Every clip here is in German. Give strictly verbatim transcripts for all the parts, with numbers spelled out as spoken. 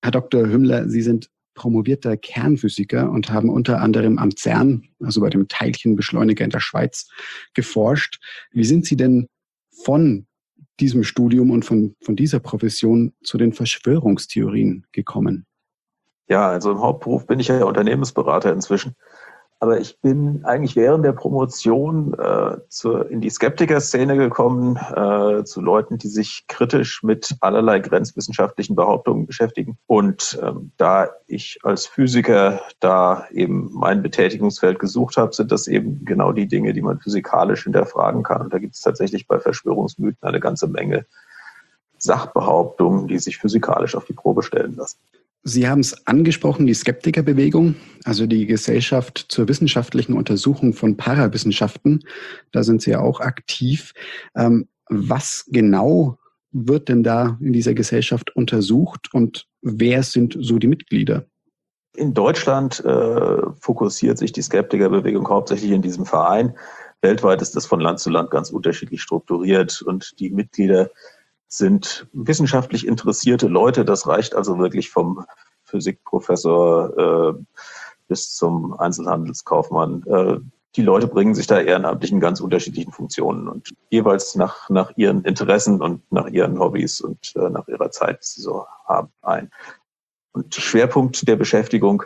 Herr Doktor Hümmler, Sie sind promovierter Kernphysiker und haben unter anderem am CERN, also bei dem Teilchenbeschleuniger in der Schweiz, geforscht. Wie sind Sie denn von diesem Studium und von, von dieser Profession zu den Verschwörungstheorien gekommen? Ja, also im Hauptberuf bin ich ja Unternehmensberater inzwischen. Aber ich bin eigentlich während der Promotion äh, zur, in die Skeptiker-Szene gekommen, äh, zu Leuten, die sich kritisch mit allerlei grenzwissenschaftlichen Behauptungen beschäftigen. Und ähm, da ich als Physiker da eben mein Betätigungsfeld gesucht habe, sind das eben genau die Dinge, die man physikalisch hinterfragen kann. Und da gibt es tatsächlich bei Verschwörungsmythen eine ganze Menge Sachbehauptungen, die sich physikalisch auf die Probe stellen lassen. Sie haben es angesprochen, die Skeptikerbewegung, also die Gesellschaft zur wissenschaftlichen Untersuchung von Parawissenschaften. Da sind Sie ja auch aktiv. Ähm, was genau wird denn da in dieser Gesellschaft untersucht und wer sind so die Mitglieder? In Deutschland äh, fokussiert sich die Skeptikerbewegung hauptsächlich in diesem Verein. Weltweit ist das von Land zu Land ganz unterschiedlich strukturiert und die Mitglieder sind wissenschaftlich interessierte Leute. Das reicht also wirklich vom Physikprofessor äh, bis zum Einzelhandelskaufmann. Äh, die Leute bringen sich da ehrenamtlich in ganz unterschiedlichen Funktionen und jeweils nach, nach ihren Interessen und nach ihren Hobbys und äh, nach ihrer Zeit, die sie so haben, ein. Und Schwerpunkt der Beschäftigung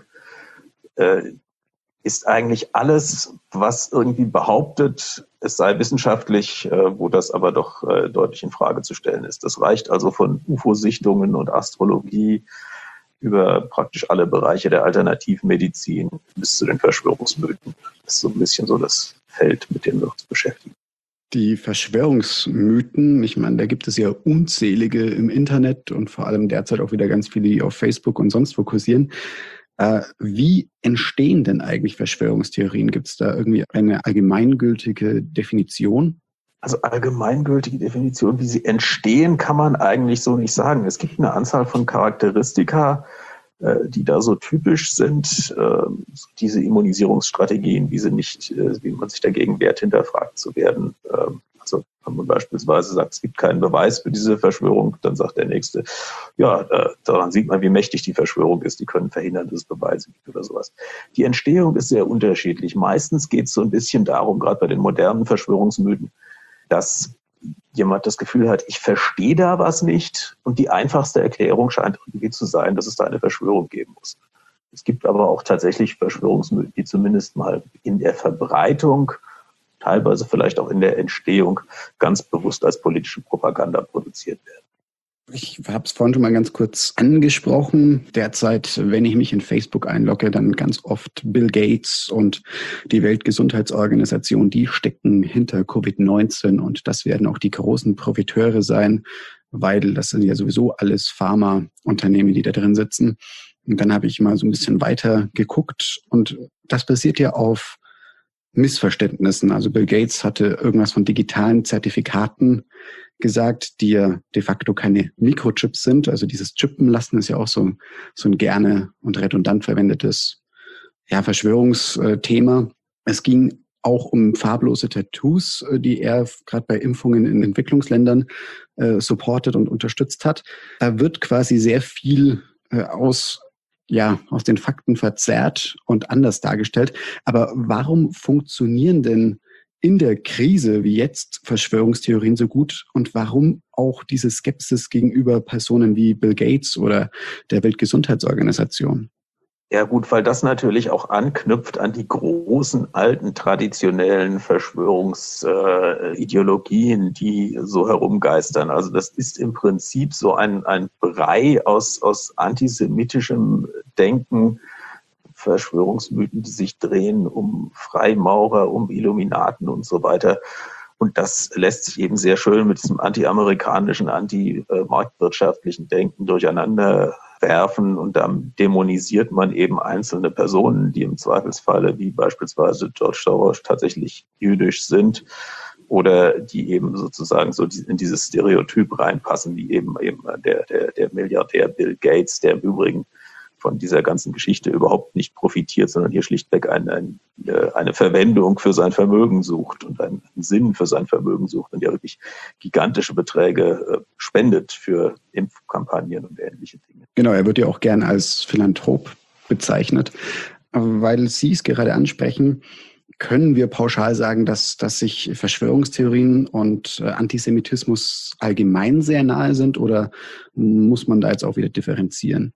äh, ist eigentlich alles, was irgendwie behauptet, es sei wissenschaftlich, äh, wo das aber doch äh, deutlich in Frage zu stellen ist. Das reicht also von U F O-Sichtungen und Astrologie über praktisch alle Bereiche der Alternativmedizin bis zu den Verschwörungsmythen. Das ist so ein bisschen so das Feld, mit dem wir uns beschäftigen. Die Verschwörungsmythen, ich meine, da gibt es ja unzählige im Internet und vor allem derzeit auch wieder ganz viele, die auf Facebook und sonst wo kursieren. Äh, wie entstehen denn eigentlich Verschwörungstheorien? Gibt es da irgendwie eine allgemeingültige Definition? Also allgemeingültige Definition, wie sie entstehen, kann man eigentlich so nicht sagen. Es gibt eine Anzahl von Charakteristika, äh, die da so typisch sind. Äh, diese Immunisierungsstrategien, wie sie nicht, äh, wie man sich dagegen wehrt, hinterfragt zu werden. Äh, Also wenn man beispielsweise sagt, es gibt keinen Beweis für diese Verschwörung, dann sagt der Nächste, ja, äh, daran sieht man, wie mächtig die Verschwörung ist. Die können verhindern, dass es Beweise gibt oder sowas. Die Entstehung ist sehr unterschiedlich. Meistens geht es so ein bisschen darum, gerade bei den modernen Verschwörungsmythen, dass jemand das Gefühl hat, ich verstehe da was nicht. Und die einfachste Erklärung scheint irgendwie zu sein, dass es da eine Verschwörung geben muss. Es gibt aber auch tatsächlich Verschwörungsmythen, die zumindest mal in der Verbreitung, teilweise vielleicht auch in der Entstehung, ganz bewusst als politische Propaganda produziert werden. Ich habe es vorhin schon mal ganz kurz angesprochen. Derzeit, wenn ich mich in Facebook einlogge, dann ganz oft Bill Gates und die Weltgesundheitsorganisation, die stecken hinter Covid neunzehn und das werden auch die großen Profiteure sein, weil das sind ja sowieso alles Pharmaunternehmen, die da drin sitzen. Und dann habe ich mal so ein bisschen weiter geguckt und das basiert ja auf Missverständnissen. Also Bill Gates hatte irgendwas von digitalen Zertifikaten gesagt, die ja de facto keine Mikrochips sind. Also dieses Chippen lassen ist ja auch so, so ein gerne und redundant verwendetes ja, Verschwörungsthema. Es ging auch um farblose Tattoos, die er gerade bei Impfungen in Entwicklungsländern äh, supportet und unterstützt hat. Da wird quasi sehr viel äh, aus ja, aus den Fakten verzerrt und anders dargestellt. Aber warum funktionieren denn in der Krise wie jetzt Verschwörungstheorien so gut und warum auch diese Skepsis gegenüber Personen wie Bill Gates oder der Weltgesundheitsorganisation? Ja gut, weil das natürlich auch anknüpft an die großen, alten, traditionellen Verschwörungsideologien, äh, die so herumgeistern. Also das ist im Prinzip so ein, ein Brei aus, aus antisemitischem Denken, Verschwörungsmythen, die sich drehen um Freimaurer, um Illuminaten und so weiter. Und das lässt sich eben sehr schön mit diesem anti-amerikanischen, anti-marktwirtschaftlichen Denken durcheinander werfen und dann dämonisiert man eben einzelne Personen, die im Zweifelsfalle wie beispielsweise George Soros tatsächlich jüdisch sind oder die eben sozusagen so in dieses Stereotyp reinpassen, wie eben eben der, der, der Milliardär Bill Gates, der im Übrigen von dieser ganzen Geschichte überhaupt nicht profitiert, sondern hier schlichtweg ein, ein, eine Verwendung für sein Vermögen sucht und einen Sinn für sein Vermögen sucht und ja wirklich gigantische Beträge spendet für Impfkampagnen und ähnliche Dinge. Genau, er wird ja auch gern als Philanthrop bezeichnet. Weil Sie es gerade ansprechen, können wir pauschal sagen, dass, dass sich Verschwörungstheorien und äh, Antisemitismus allgemein sehr nahe sind, oder muss man da jetzt auch wieder differenzieren?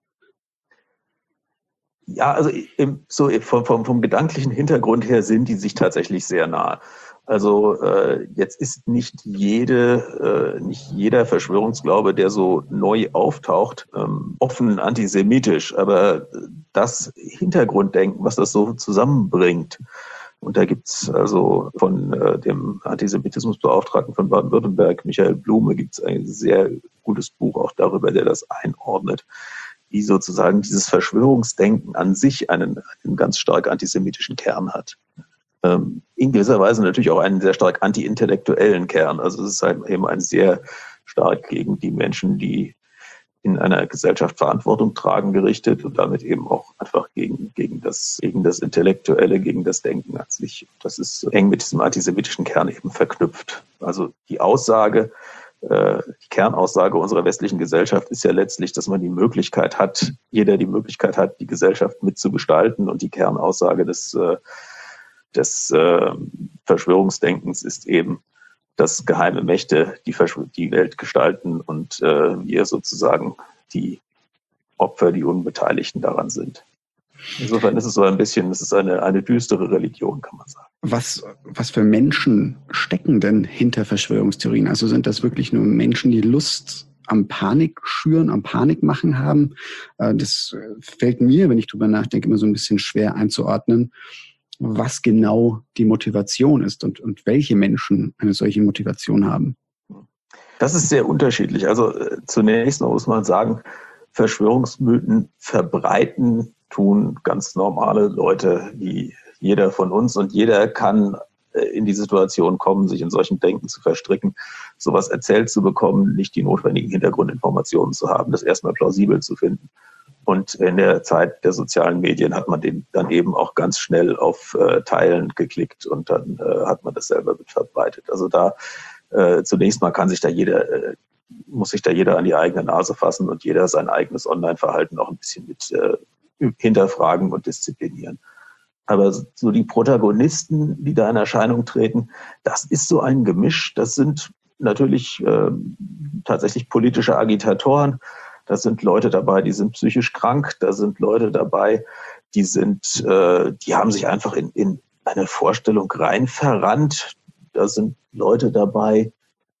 Ja, also im, so vom, vom, vom gedanklichen Hintergrund her sind die sich tatsächlich sehr nahe. Also äh, jetzt ist nicht jede, äh, nicht jeder Verschwörungsglaube, der so neu auftaucht, ähm, offen antisemitisch, aber das Hintergrunddenken, was das so zusammenbringt, und da gibt's also von äh, dem Antisemitismusbeauftragten von Baden-Württemberg, Michael Blume, gibt's ein sehr gutes Buch auch darüber, der das einordnet, wie sozusagen dieses Verschwörungsdenken an sich einen, einen ganz stark antisemitischen Kern hat. Ähm, in gewisser Weise natürlich auch einen sehr stark anti-intellektuellen Kern. Also es ist halt eben ein sehr stark gegen die Menschen, die in einer Gesellschaft Verantwortung tragen, gerichtet und damit eben auch einfach gegen, gegen das, gegen das Intellektuelle, gegen das Denken an sich. Das ist eng mit diesem antisemitischen Kern eben verknüpft. Also die Aussage, äh, die Kernaussage unserer westlichen Gesellschaft ist ja letztlich, dass man die Möglichkeit hat, jeder die Möglichkeit hat, die Gesellschaft mitzugestalten, und die Kernaussage des, äh, des äh, Verschwörungsdenkens ist eben, dass geheime Mächte die, die Welt gestalten und äh, wir sozusagen die Opfer, die Unbeteiligten daran sind. Insofern ist es so ein bisschen, es ist eine, eine düstere Religion, kann man sagen. Was, was für Menschen stecken denn hinter Verschwörungstheorien? Also sind das wirklich nur Menschen, die Lust am Panik schüren, am Panikmachen haben? Äh, das fällt mir, wenn ich drüber nachdenke, immer so ein bisschen schwer einzuordnen, was genau die Motivation ist und, und welche Menschen eine solche Motivation haben. Das ist sehr unterschiedlich. Also äh, zunächst mal muss man sagen, Verschwörungsmythen verbreiten tun ganz normale Leute wie jeder von uns, und jeder kann äh, in die Situation kommen, sich in solchen Denken zu verstricken, sowas erzählt zu bekommen, nicht die notwendigen Hintergrundinformationen zu haben, das erstmal plausibel zu finden. Und in der Zeit der sozialen Medien hat man den dann eben auch ganz schnell auf äh, Teilen geklickt und dann äh, hat man das selber mit verbreitet. Also da äh, zunächst mal kann sich da jeder, äh, muss sich da jeder an die eigene Nase fassen und jeder sein eigenes Online-Verhalten auch ein bisschen mit äh, hinterfragen und disziplinieren. Aber so die Protagonisten, die da in Erscheinung treten, das ist so ein Gemisch. Das sind natürlich äh, tatsächlich politische Agitatoren. Da sind Leute dabei, die sind psychisch krank. Da sind Leute dabei, die sind, äh, die haben sich einfach in, in eine Vorstellung rein verrannt. Da sind Leute dabei,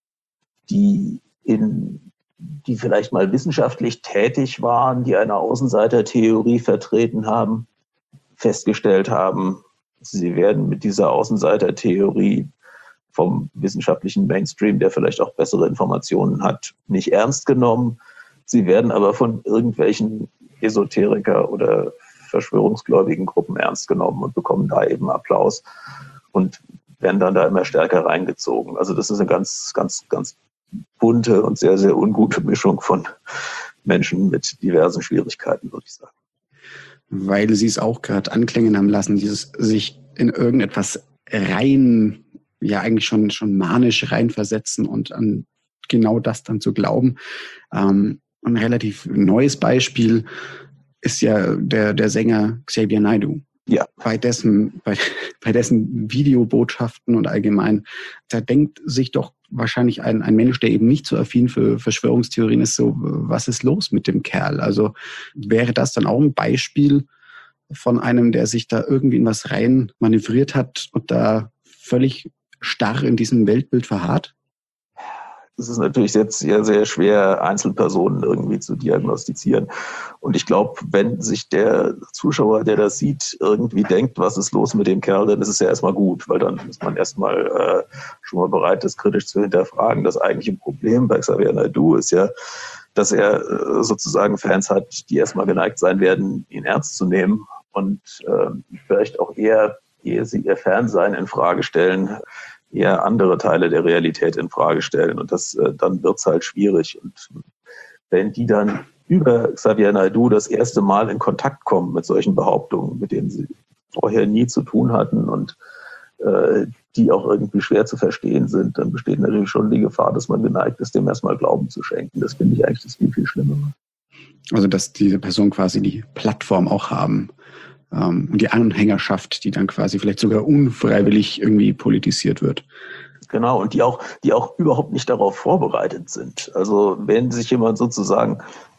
die in, die vielleicht mal wissenschaftlich tätig waren, die eine Außenseitertheorie vertreten haben, festgestellt haben, sie werden mit dieser Außenseitertheorie vom wissenschaftlichen Mainstream, der vielleicht auch bessere Informationen hat, nicht ernst genommen. Sie werden aber von irgendwelchen Esoteriker oder verschwörungsgläubigen Gruppen ernst genommen und bekommen da eben Applaus und werden dann da immer stärker reingezogen. Also das ist eine ganz, ganz, ganz bunte und sehr, sehr ungute Mischung von Menschen mit diversen Schwierigkeiten, würde ich sagen. Weil Sie es auch gerade anklingen haben lassen, dieses sich in irgendetwas rein, ja eigentlich schon, schon manisch reinversetzen und an genau das dann zu glauben. Ähm, ein relativ neues Beispiel ist ja der, der Sänger Xavier Naidoo. Ja. Bei dessen, bei, bei dessen Videobotschaften und allgemein, da denkt sich doch wahrscheinlich ein, ein Mensch, der eben nicht so affin für Verschwörungstheorien ist, so, was ist los mit dem Kerl? Also wäre das dann auch ein Beispiel von einem, der sich da irgendwie in was rein manövriert hat und da völlig starr in diesem Weltbild verharrt? Es ist natürlich jetzt sehr, sehr schwer, Einzelpersonen irgendwie zu diagnostizieren. Und ich glaube, wenn sich der Zuschauer, der das sieht, irgendwie denkt, was ist los mit dem Kerl, dann ist es ja erstmal gut, weil dann ist man erstmal äh, schon mal bereit, das kritisch zu hinterfragen. Das eigentliche Problem bei Xavier Naidoo ist ja, dass er äh, sozusagen Fans hat, die erstmal geneigt sein werden, ihn ernst zu nehmen und äh, vielleicht auch eher, ehe sie ihr Fansein in Frage stellen, eher andere Teile der Realität in Frage stellen. Und das, äh, dann wird's halt schwierig. Und wenn die dann über Xavier Naidoo das erste Mal in Kontakt kommen mit solchen Behauptungen, mit denen sie vorher nie zu tun hatten und äh, die auch irgendwie schwer zu verstehen sind, dann besteht natürlich schon die Gefahr, dass man geneigt ist, dem erstmal Glauben zu schenken. Das finde ich eigentlich das viel, viel Schlimmere. Also dass diese Personen quasi die Plattform auch haben ähm, und die Anhängerschaft, die dann quasi vielleicht sogar unfreiwillig irgendwie politisiert wird. Genau, und die auch, die auch überhaupt nicht darauf vorbereitet sind. Also wenn sich jemand sozusagen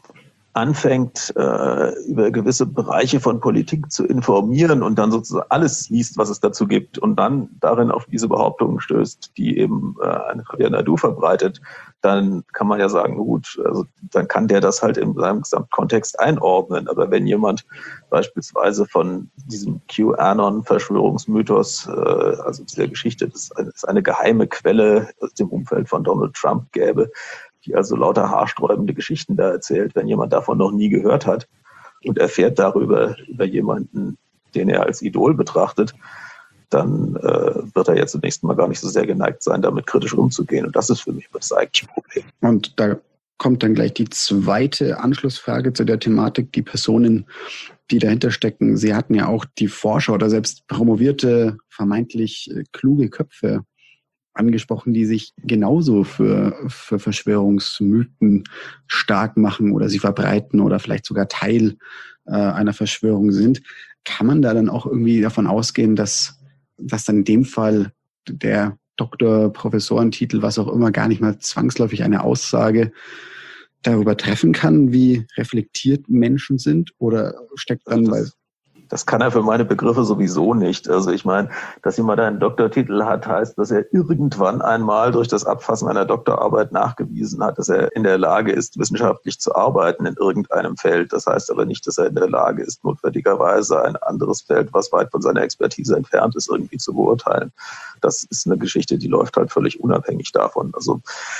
anfängt, äh, über gewisse Bereiche von Politik zu informieren und dann sozusagen alles liest, was es dazu gibt und dann darin auf diese Behauptungen stößt, die eben äh, eine Xavier Naidoo verbreitet, dann kann man ja sagen, gut, also dann kann der das halt in seinem Gesamtkontext einordnen. Aber wenn jemand beispielsweise von diesem QAnon-Verschwörungsmythos, äh, also dieser Geschichte, dass es eine geheime Quelle aus dem Umfeld von Donald Trump gäbe, die also lauter haarsträubende Geschichten da erzählt, wenn jemand davon noch nie gehört hat und erfährt darüber über jemanden, den er als Idol betrachtet, dann äh, wird er ja zunächst mal gar nicht so sehr geneigt sein, damit kritisch umzugehen. Und das ist für mich das eigentliche Problem. Und da kommt dann gleich die zweite Anschlussfrage zu der Thematik, die Personen, die dahinter stecken. Sie hatten ja auch die Forscher oder selbst promovierte, vermeintlich äh, kluge Köpfe angesprochen, die sich genauso für, für Verschwörungsmythen stark machen oder sie verbreiten oder vielleicht sogar Teil äh, einer Verschwörung sind. Kann man da dann auch irgendwie davon ausgehen, dass, dass dann in dem Fall der Doktor-, Professorentitel, was auch immer, gar nicht mal zwangsläufig eine Aussage darüber treffen kann, wie reflektiert Menschen sind? Oder steckt dann bei... Das kann er für meine Begriffe sowieso nicht. Also ich meine, dass jemand einen Doktortitel hat, heißt, dass er irgendwann einmal durch das Abfassen einer Doktorarbeit nachgewiesen hat, dass er in der Lage ist, wissenschaftlich zu arbeiten in irgendeinem Feld. Das heißt aber nicht, dass er in der Lage ist, notwendigerweise ein anderes Feld, was weit von seiner Expertise entfernt ist, irgendwie zu beurteilen. Das ist eine Geschichte, die läuft halt völlig unabhängig davon. Also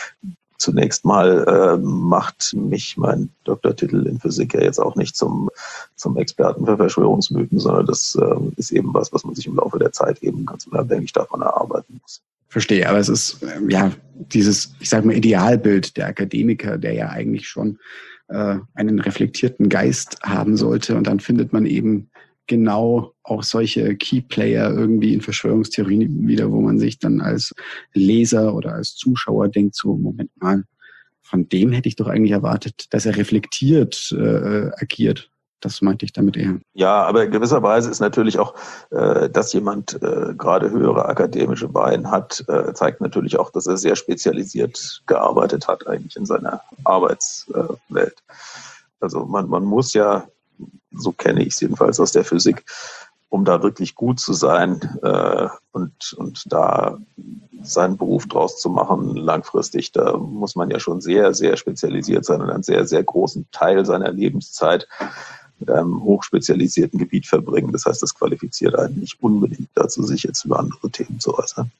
zunächst mal äh, macht mich mein Doktortitel in Physik ja jetzt auch nicht zum, zum Experten für Verschwörungsmythen, sondern das äh, ist eben was, was man sich im Laufe der Zeit eben ganz unabhängig davon erarbeiten muss. Verstehe, aber es ist äh, ja dieses, ich sage mal, Idealbild der Akademiker, der ja eigentlich schon äh, einen reflektierten Geist haben sollte, und dann findet man eben genau auch solche Keyplayer irgendwie in Verschwörungstheorien wieder, wo man sich dann als Leser oder als Zuschauer denkt, so, Moment mal, von dem hätte ich doch eigentlich erwartet, dass er reflektiert äh, agiert. Das meinte ich damit eher. Ja, aber in gewisser Weise ist natürlich auch, äh, dass jemand äh, gerade höhere akademische Beine hat, äh, zeigt natürlich auch, dass er sehr spezialisiert gearbeitet hat eigentlich in seiner Arbeitswelt. Also man, man muss ja, so kenne ich es jedenfalls aus der Physik, um da wirklich gut zu sein äh, und, und da seinen Beruf draus zu machen langfristig, da muss man ja schon sehr, sehr spezialisiert sein und einen sehr, sehr großen Teil seiner Lebenszeit mit einem hochspezialisierten Gebiet verbringen. Das heißt, das qualifiziert einen nicht unbedingt dazu, sich jetzt über andere Themen zu äußern.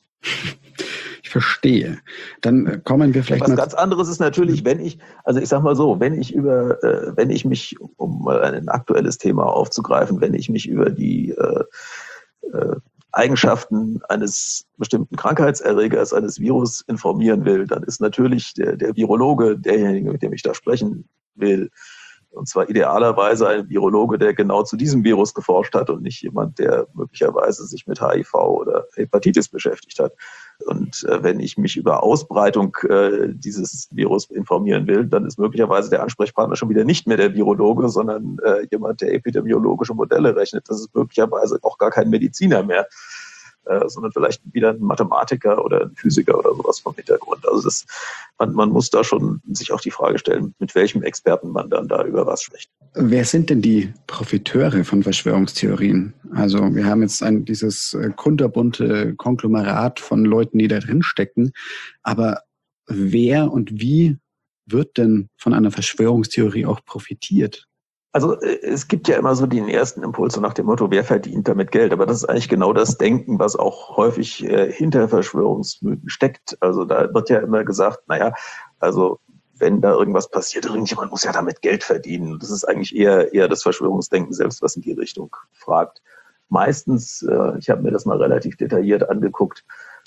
Ich verstehe. Dann kommen wir vielleicht Was mal... ganz anderes ist natürlich, wenn ich, also ich sag mal so, wenn ich über, äh, wenn ich mich, um mal ein aktuelles Thema aufzugreifen, wenn ich mich über die äh, äh, Eigenschaften eines bestimmten Krankheitserregers, eines Virus informieren will, dann ist natürlich der, der Virologe derjenige, mit dem ich da sprechen will. Und zwar idealerweise ein Virologe, der genau zu diesem Virus geforscht hat und nicht jemand, der möglicherweise sich mit H I V oder Hepatitis beschäftigt hat. Und äh, wenn ich mich über Ausbreitung äh, dieses Virus informieren will, dann ist möglicherweise der Ansprechpartner schon wieder nicht mehr der Virologe, sondern äh, jemand, der epidemiologische Modelle rechnet. Das ist möglicherweise auch gar kein Mediziner mehr, äh, sondern vielleicht wieder ein Mathematiker oder ein Physiker oder sowas vom Hintergrund. Also das, man, man muss da schon sich auch die Frage stellen, mit welchem Experten man dann da über was spricht. Wer sind denn die Profiteure von Verschwörungstheorien? Also wir haben jetzt ein, dieses äh, kunterbunte Konglomerat von Leuten, die da drin stecken. Aber wer und wie wird denn von einer Verschwörungstheorie auch profitiert? Also es gibt ja immer so den ersten Impuls so nach dem Motto, wer verdient damit Geld? Aber das ist eigentlich genau das Denken, was auch häufig äh, hinter Verschwörungsmythen steckt. Also da wird ja immer gesagt, naja, also wenn da irgendwas passiert, irgendjemand muss ja damit Geld verdienen. Das ist eigentlich eher eher das Verschwörungsdenken selbst, was in die Richtung fragt. Meistens, äh, ich habe mir das mal relativ detailliert angeguckt,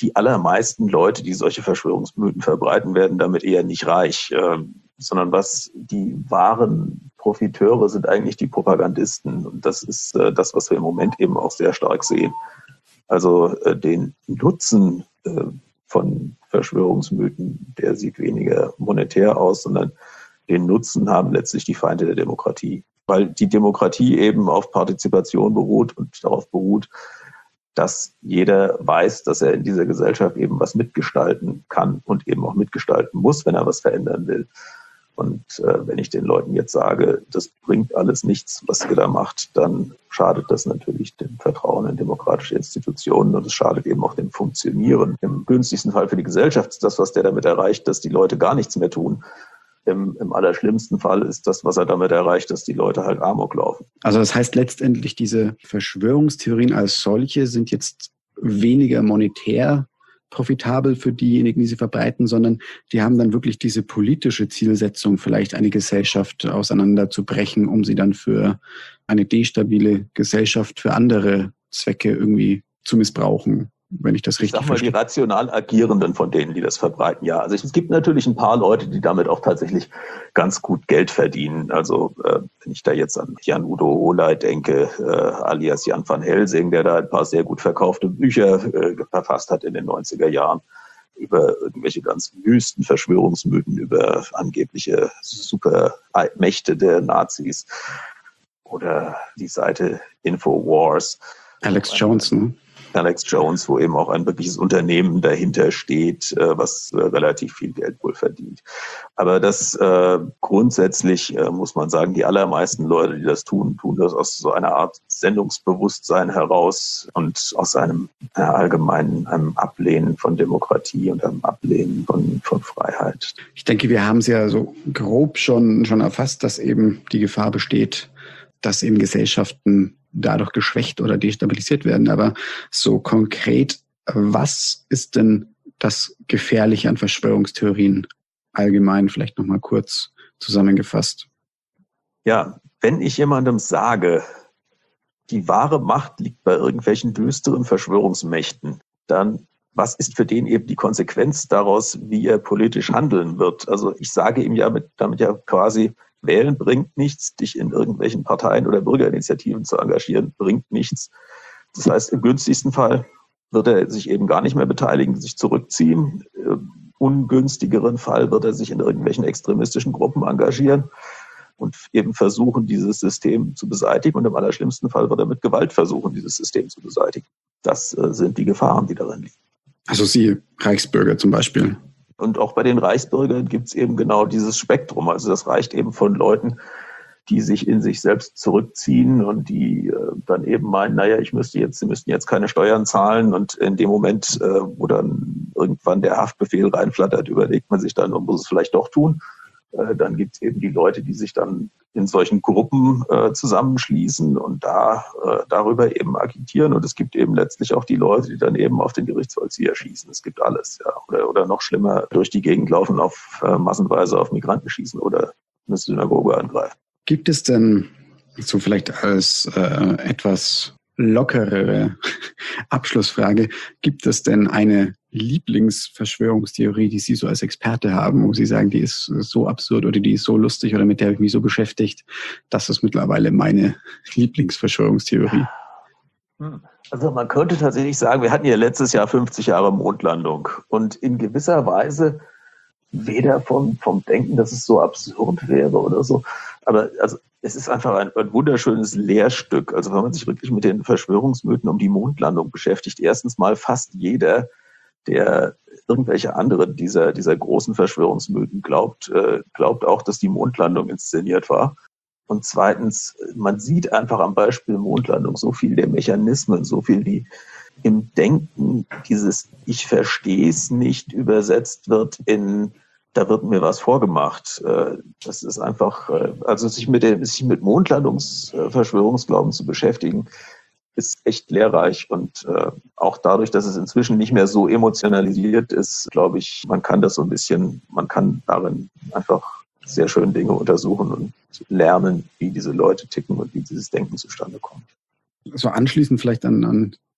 die allermeisten Leute, die solche Verschwörungsmythen verbreiten, werden damit eher nicht reich, äh, sondern was die wahren Profiteure sind eigentlich die Propagandisten. Und das ist äh, das, was wir im Moment eben auch sehr stark sehen. Also äh, den Nutzen äh, von Verschwörungsmythen, der sieht weniger monetär aus, sondern den Nutzen haben letztlich die Feinde der Demokratie. Weil die Demokratie eben auf Partizipation beruht und darauf beruht, dass jeder weiß, dass er in dieser Gesellschaft eben was mitgestalten kann und eben auch mitgestalten muss, wenn er was verändern will. Und äh, wenn ich den Leuten jetzt sage, das bringt alles nichts, was ihr da macht, dann schadet das natürlich dem Vertrauen in demokratische Institutionen und es schadet eben auch dem Funktionieren. Im günstigsten Fall für die Gesellschaft ist das, was der damit erreicht, dass die Leute gar nichts mehr tun. Im, Im allerschlimmsten Fall ist das, was er damit erreicht, dass die Leute halt Amok laufen. Also das heißt letztendlich, diese Verschwörungstheorien als solche sind jetzt weniger monetär profitabel für diejenigen, die sie verbreiten, sondern die haben dann wirklich diese politische Zielsetzung, vielleicht eine Gesellschaft auseinanderzubrechen, um sie dann für eine destabile Gesellschaft, für andere Zwecke irgendwie zu missbrauchen. Wenn ich das richtig Ich sag mal, die rational Agierenden von denen, die das verbreiten, ja. Also es gibt natürlich ein paar Leute, die damit auch tatsächlich ganz gut Geld verdienen. Also äh, wenn ich da jetzt an Jan-Udo Oley denke, äh, alias Jan van Helsing, der da ein paar sehr gut verkaufte Bücher äh, verfasst hat in den neunziger Jahren über irgendwelche ganz wüsten Verschwörungsmythen, über angebliche Supermächte der Nazis oder die Seite Infowars. Alex Jones, ne? Alex Jones, wo eben auch ein wirkliches Unternehmen dahinter steht, äh, was äh, relativ viel Geld wohl verdient. Aber das äh, grundsätzlich äh, muss man sagen, die allermeisten Leute, die das tun, tun das aus so einer Art Sendungsbewusstsein heraus und aus einem äh, allgemeinen einem Ablehnen von Demokratie und einem Ablehnen von, von Freiheit. Ich denke, wir haben es ja so grob schon, schon erfasst, dass eben die Gefahr besteht, dass eben Gesellschaften dadurch geschwächt oder destabilisiert werden. Aber so konkret, was ist denn das Gefährliche an Verschwörungstheorien allgemein, vielleicht nochmal kurz zusammengefasst? Ja, wenn ich jemandem sage, die wahre Macht liegt bei irgendwelchen düsteren Verschwörungsmächten, dann was ist für den eben die Konsequenz daraus, wie er politisch handeln wird? Also ich sage ihm ja mit, damit ja quasi, wählen bringt nichts, dich in irgendwelchen Parteien oder Bürgerinitiativen zu engagieren, bringt nichts. Das heißt, im günstigsten Fall wird er sich eben gar nicht mehr beteiligen, sich zurückziehen. Im ungünstigeren Fall wird er sich in irgendwelchen extremistischen Gruppen engagieren und eben versuchen, dieses System zu beseitigen. Und im allerschlimmsten Fall wird er mit Gewalt versuchen, dieses System zu beseitigen. Das äh, sind die Gefahren, die darin liegen. Also Sie Reichsbürger zum Beispiel. Und auch bei den Reichsbürgern gibt es eben genau dieses Spektrum. Also das reicht eben von Leuten, die sich in sich selbst zurückziehen und die äh, dann eben meinen, naja, ich müsste jetzt, sie müssten jetzt keine Steuern zahlen. Und in dem Moment, äh, wo dann irgendwann der Haftbefehl reinflattert, überlegt man sich dann, man muss es vielleicht doch tun. Äh, dann gibt es eben die Leute, die sich dann in solchen Gruppen äh, zusammenschließen und da äh, darüber eben agitieren. Und es gibt eben letztlich auch die Leute, die dann eben auf den Gerichtsvollzieher schießen. Es gibt alles, ja. Oder, oder noch schlimmer, durch die Gegend laufen, auf äh, massenweise auf Migranten schießen oder eine Synagoge angreifen. Gibt es denn, so vielleicht als äh, etwas lockerere Abschlussfrage, gibt es denn eine Lieblingsverschwörungstheorie, die Sie so als Experte haben, wo Sie sagen, die ist so absurd oder die ist so lustig oder mit der habe ich mich so beschäftigt, das ist mittlerweile meine Lieblingsverschwörungstheorie? Also man könnte tatsächlich sagen, wir hatten ja letztes Jahr fünfzig Jahre Mondlandung und in gewisser Weise weder vom, vom Denken, dass es so absurd wäre oder so, aber also es ist einfach ein, ein wunderschönes Lehrstück. Also wenn man sich wirklich mit den Verschwörungsmythen um die Mondlandung beschäftigt, erstens mal fast jeder, der irgendwelche andere dieser, dieser großen Verschwörungsmythen glaubt, äh, glaubt auch, dass die Mondlandung inszeniert war. Und zweitens, man sieht einfach am Beispiel Mondlandung so viel der Mechanismen, so viel wie im Denken dieses Ich verstehe es nicht übersetzt wird in da wird mir was vorgemacht. Das ist einfach, also sich mit dem, sich mit Mondlandungsverschwörungsglauben zu beschäftigen, ist echt lehrreich. Und auch dadurch, dass es inzwischen nicht mehr so emotionalisiert ist, glaube ich, man kann das so ein bisschen, man kann darin einfach sehr schön Dinge untersuchen und lernen, wie diese Leute ticken und wie dieses Denken zustande kommt. So anschließend vielleicht an, an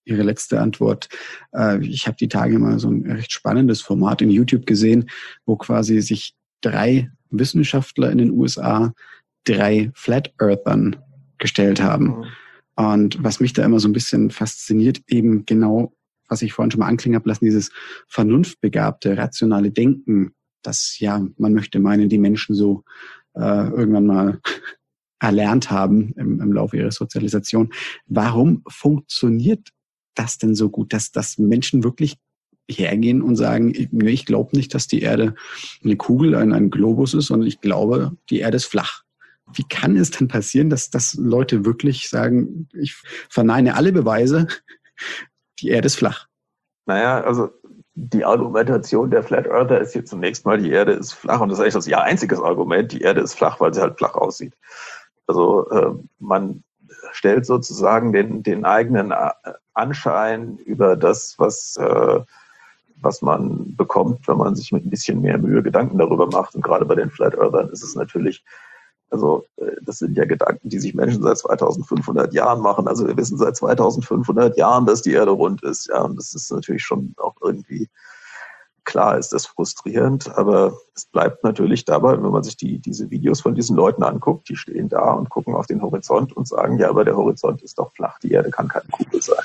Ihre letzte Antwort. Ich habe die Tage mal so ein recht spannendes Format in YouTube gesehen, wo quasi sich drei Wissenschaftler in den U S A drei Flat Earthern gestellt haben. Mhm. Und was mich da immer so ein bisschen fasziniert, eben genau, was ich vorhin schon mal anklingen habe lassen, dieses vernunftbegabte, rationale Denken, das ja, man möchte meinen, die Menschen so äh, irgendwann mal erlernt haben im, im Laufe ihrer Sozialisation. Warum funktioniert das denn so gut, dass, dass Menschen wirklich hergehen und sagen, ich, ich glaube nicht, dass die Erde eine Kugel, ein, ein Globus ist, sondern ich glaube, die Erde ist flach. Wie kann es denn passieren, dass, dass Leute wirklich sagen, ich verneine alle Beweise, die Erde ist flach? Naja, also die Argumentation der Flat Earther ist hier zunächst mal, die Erde ist flach. Und das ist eigentlich das ja einziges Argument, die Erde ist flach, weil sie halt flach aussieht. Also äh, man stellt sozusagen den, den eigenen Anschein über das, was, äh, was man bekommt, wenn man sich mit ein bisschen mehr Mühe Gedanken darüber macht. Und gerade bei den Flat Earthern ist es natürlich, also das sind ja Gedanken, die sich Menschen seit zweitausendfünfhundert Jahren machen. Also wir wissen seit zweitausendfünfhundert Jahren, dass die Erde rund ist. Ja, und das ist natürlich schon auch irgendwie, klar ist das frustrierend, aber es bleibt natürlich dabei, wenn man sich die diese Videos von diesen Leuten anguckt, die stehen da und gucken auf den Horizont und sagen, ja, aber der Horizont ist doch flach, die Erde kann keine Kugel sein.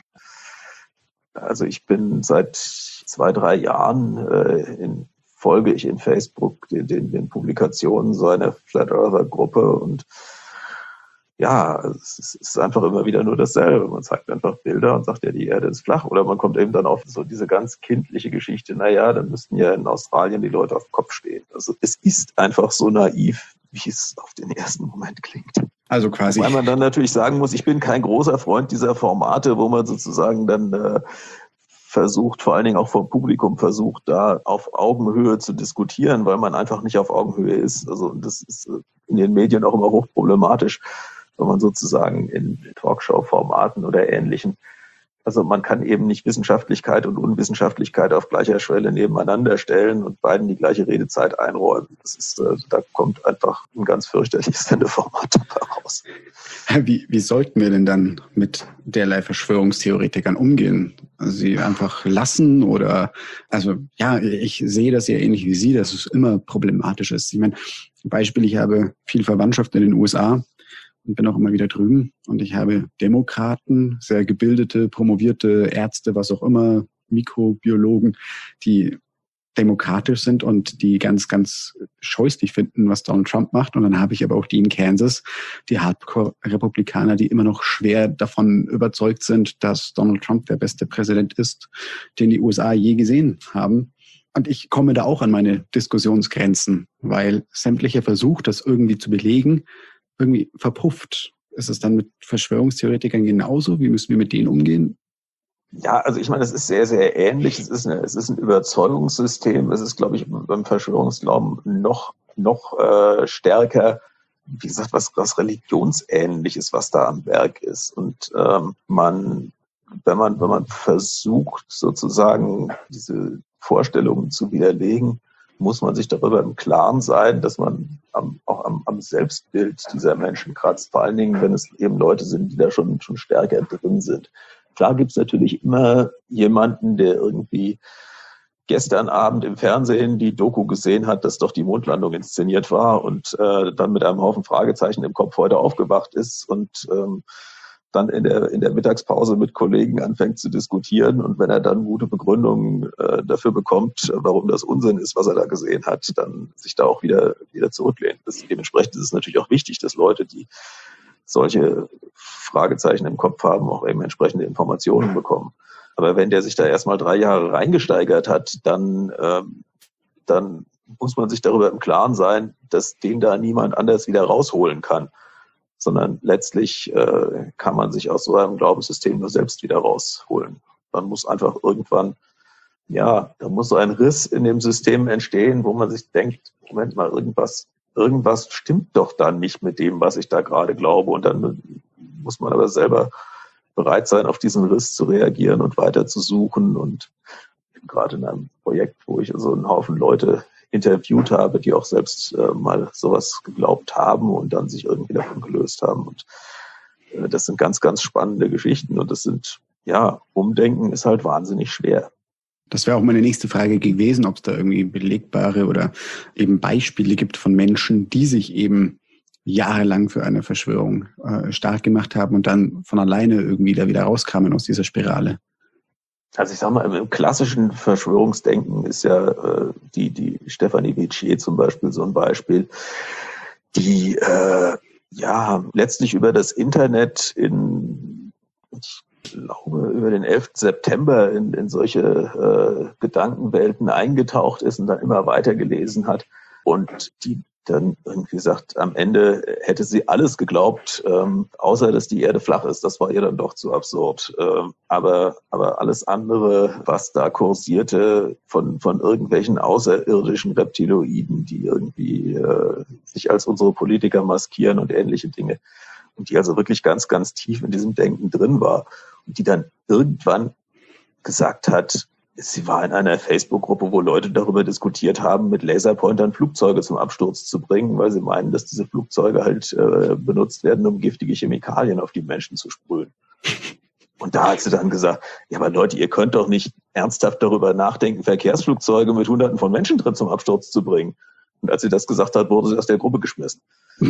Also ich bin seit zwei, drei Jahren äh, in folge ich in Facebook den, den, den Publikationen so einer Flat Earther Gruppe und ja, es ist, es ist einfach immer wieder nur dasselbe. Man zeigt einfach Bilder und sagt, ja, die Erde ist flach. Oder man kommt eben dann auf so diese ganz kindliche Geschichte, naja, dann müssten ja in Australien die Leute auf dem Kopf stehen. Also es ist einfach so naiv, wie es auf den ersten Moment klingt. Also quasi. Weil man dann natürlich sagen muss, ich bin kein großer Freund dieser Formate, wo man sozusagen dann äh, versucht, vor allen Dingen auch vom Publikum versucht, da auf Augenhöhe zu diskutieren, weil man einfach nicht auf Augenhöhe ist. Also das ist in den Medien auch immer hochproblematisch, wenn man sozusagen in Talkshow-Formaten oder Ähnlichen, also man kann eben nicht Wissenschaftlichkeit und Unwissenschaftlichkeit auf gleicher Schwelle nebeneinander stellen und beiden die gleiche Redezeit einräumen. Das ist, äh, da kommt einfach ein ganz fürchterliches Sendeformat raus. Wie, wie sollten wir denn dann mit derlei Verschwörungstheoretikern umgehen? Also sie einfach lassen oder, also ja, ich sehe das ja ähnlich wie Sie, dass es immer problematisch ist. Ich meine, Beispiel, ich habe viel Verwandtschaft in den U S A und bin auch immer wieder drüben und ich habe Demokraten, sehr gebildete, promovierte Ärzte, was auch immer, Mikrobiologen, die demokratisch sind und die ganz, ganz scheußlich finden, was Donald Trump macht. Und dann habe ich aber auch die in Kansas, die Hardcore-Republikaner, die immer noch schwer davon überzeugt sind, dass Donald Trump der beste Präsident ist, den die U S A je gesehen haben. Und ich komme da auch an meine Diskussionsgrenzen, weil sämtlicher Versuch, das irgendwie zu belegen, irgendwie verpufft. Ist es dann mit Verschwörungstheoretikern genauso? Wie müssen wir mit denen umgehen? Ja, also ich meine, es ist sehr, sehr ähnlich. Es ist, eine, es ist ein Überzeugungssystem. Es ist, glaube ich, beim Verschwörungsglauben noch, noch äh, stärker, wie gesagt, was, was Religionsähnliches, was da am Werk ist. Und ähm, man, wenn man, wenn man versucht, sozusagen diese Vorstellungen zu widerlegen, muss man sich darüber im Klaren sein, dass man am, auch am, am Selbstbild dieser Menschen kratzt. Vor allen Dingen, wenn es eben Leute sind, die da schon, schon stärker drin sind. Klar gibt es natürlich immer jemanden, der irgendwie gestern Abend im Fernsehen die Doku gesehen hat, dass doch die Mondlandung inszeniert war und äh, dann mit einem Haufen Fragezeichen im Kopf heute aufgewacht ist und ähm, dann in der in der Mittagspause mit Kollegen anfängt zu diskutieren und wenn er dann gute Begründungen äh, dafür bekommt, warum das Unsinn ist, was er da gesehen hat, dann sich da auch wieder wieder zurücklehnt. Das, dementsprechend ist es natürlich auch wichtig, dass Leute, die solche Fragezeichen im Kopf haben, auch eben entsprechende Informationen bekommen. Aber wenn der sich da erstmal drei Jahre reingesteigert hat, dann, ähm, dann muss man sich darüber im Klaren sein, dass den da niemand anders wieder rausholen kann. Sondern letztlich äh, kann man sich aus so einem Glaubenssystem nur selbst wieder rausholen. Man muss einfach irgendwann, ja, da muss so ein Riss in dem System entstehen, wo man sich denkt, Moment mal, irgendwas Irgendwas stimmt doch dann nicht mit dem, was ich da gerade glaube. Und dann muss man aber selber bereit sein, auf diesen Riss zu reagieren und weiter zu suchen. Und gerade in einem Projekt, wo ich so einen Haufen Leute interviewt habe, die auch selbst äh, mal sowas geglaubt haben und dann sich irgendwie davon gelöst haben. Und äh, das sind ganz, ganz spannende Geschichten. Und das sind ja, Umdenken ist halt wahnsinnig schwer. Das wäre auch meine nächste Frage gewesen, ob es da irgendwie belegbare oder eben Beispiele gibt von Menschen, die sich eben jahrelang für eine Verschwörung äh, stark gemacht haben und dann von alleine irgendwie da wieder rauskamen aus dieser Spirale. Also ich sag mal, im klassischen Verschwörungsdenken ist ja äh, die, die Stephanie Vicier zum Beispiel so ein Beispiel, die äh, ja letztlich über das Internet in, ich glaube, über den elften September in, in solche äh, Gedankenwelten eingetaucht ist und dann immer weiter gelesen hat und die dann irgendwie sagt, am Ende hätte sie alles geglaubt, ähm, außer dass die Erde flach ist. Das war ihr dann doch zu absurd. Ähm, aber, aber alles andere, was da kursierte von, von irgendwelchen außerirdischen Reptiloiden, die irgendwie äh, sich als unsere Politiker maskieren und ähnliche Dinge. Und die also wirklich ganz, ganz tief in diesem Denken drin war. Und die dann irgendwann gesagt hat, sie war in einer Facebook-Gruppe, wo Leute darüber diskutiert haben, mit Laserpointern Flugzeuge zum Absturz zu bringen, weil sie meinen, dass diese Flugzeuge halt äh, benutzt werden, um giftige Chemikalien auf die Menschen zu sprühen. Und da hat sie dann gesagt, ja, aber Leute, ihr könnt doch nicht ernsthaft darüber nachdenken, Verkehrsflugzeuge mit Hunderten von Menschen drin zum Absturz zu bringen. Und als sie das gesagt hat, wurde sie aus der Gruppe geschmissen.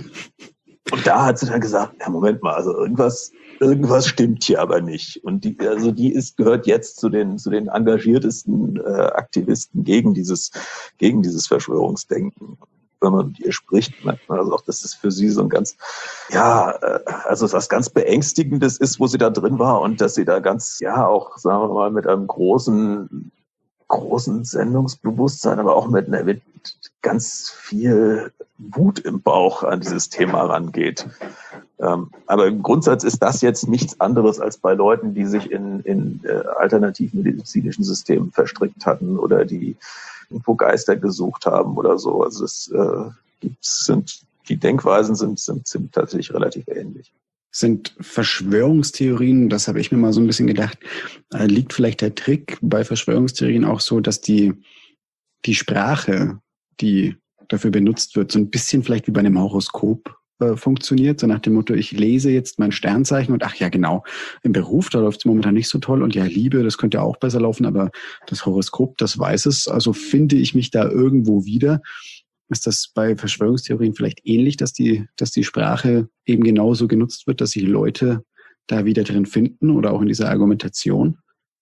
Und da hat sie dann gesagt, ja, Moment mal, also irgendwas, irgendwas stimmt hier aber nicht. Und die, also die ist, gehört jetzt zu den, zu den engagiertesten äh, Aktivisten gegen dieses, gegen dieses Verschwörungsdenken. Wenn man mit ihr spricht, merkt man also auch, dass das für sie so ein ganz, ja, äh, also was ganz Beängstigendes ist, wo sie da drin war und dass sie da ganz, ja, auch, sagen wir mal, mit einem großen, großen Sendungsbewusstsein, aber auch mit, mit ganz viel Wut im Bauch an dieses Thema rangeht. Ähm, aber im Grundsatz ist das jetzt nichts anderes als bei Leuten, die sich in, in äh, alternativmedizinischen Systemen verstrickt hatten oder die irgendwo Geister gesucht haben oder so. Also es äh, gibt's, sind, die Denkweisen sind, sind, sind tatsächlich relativ ähnlich. Sind Verschwörungstheorien, das habe ich mir mal so ein bisschen gedacht, äh, liegt vielleicht der Trick bei Verschwörungstheorien auch so, dass die, die Sprache, die dafür benutzt wird, so ein bisschen vielleicht wie bei einem Horoskop äh, funktioniert, so nach dem Motto, ich lese jetzt mein Sternzeichen und ach ja genau, im Beruf, da läuft es momentan nicht so toll und ja, Liebe, das könnte auch besser laufen, aber das Horoskop, das weiß es, also finde ich mich da irgendwo wieder. Ist das bei Verschwörungstheorien vielleicht ähnlich, dass die, dass die Sprache eben genauso genutzt wird, dass sich Leute da wieder drin finden oder auch in dieser Argumentation?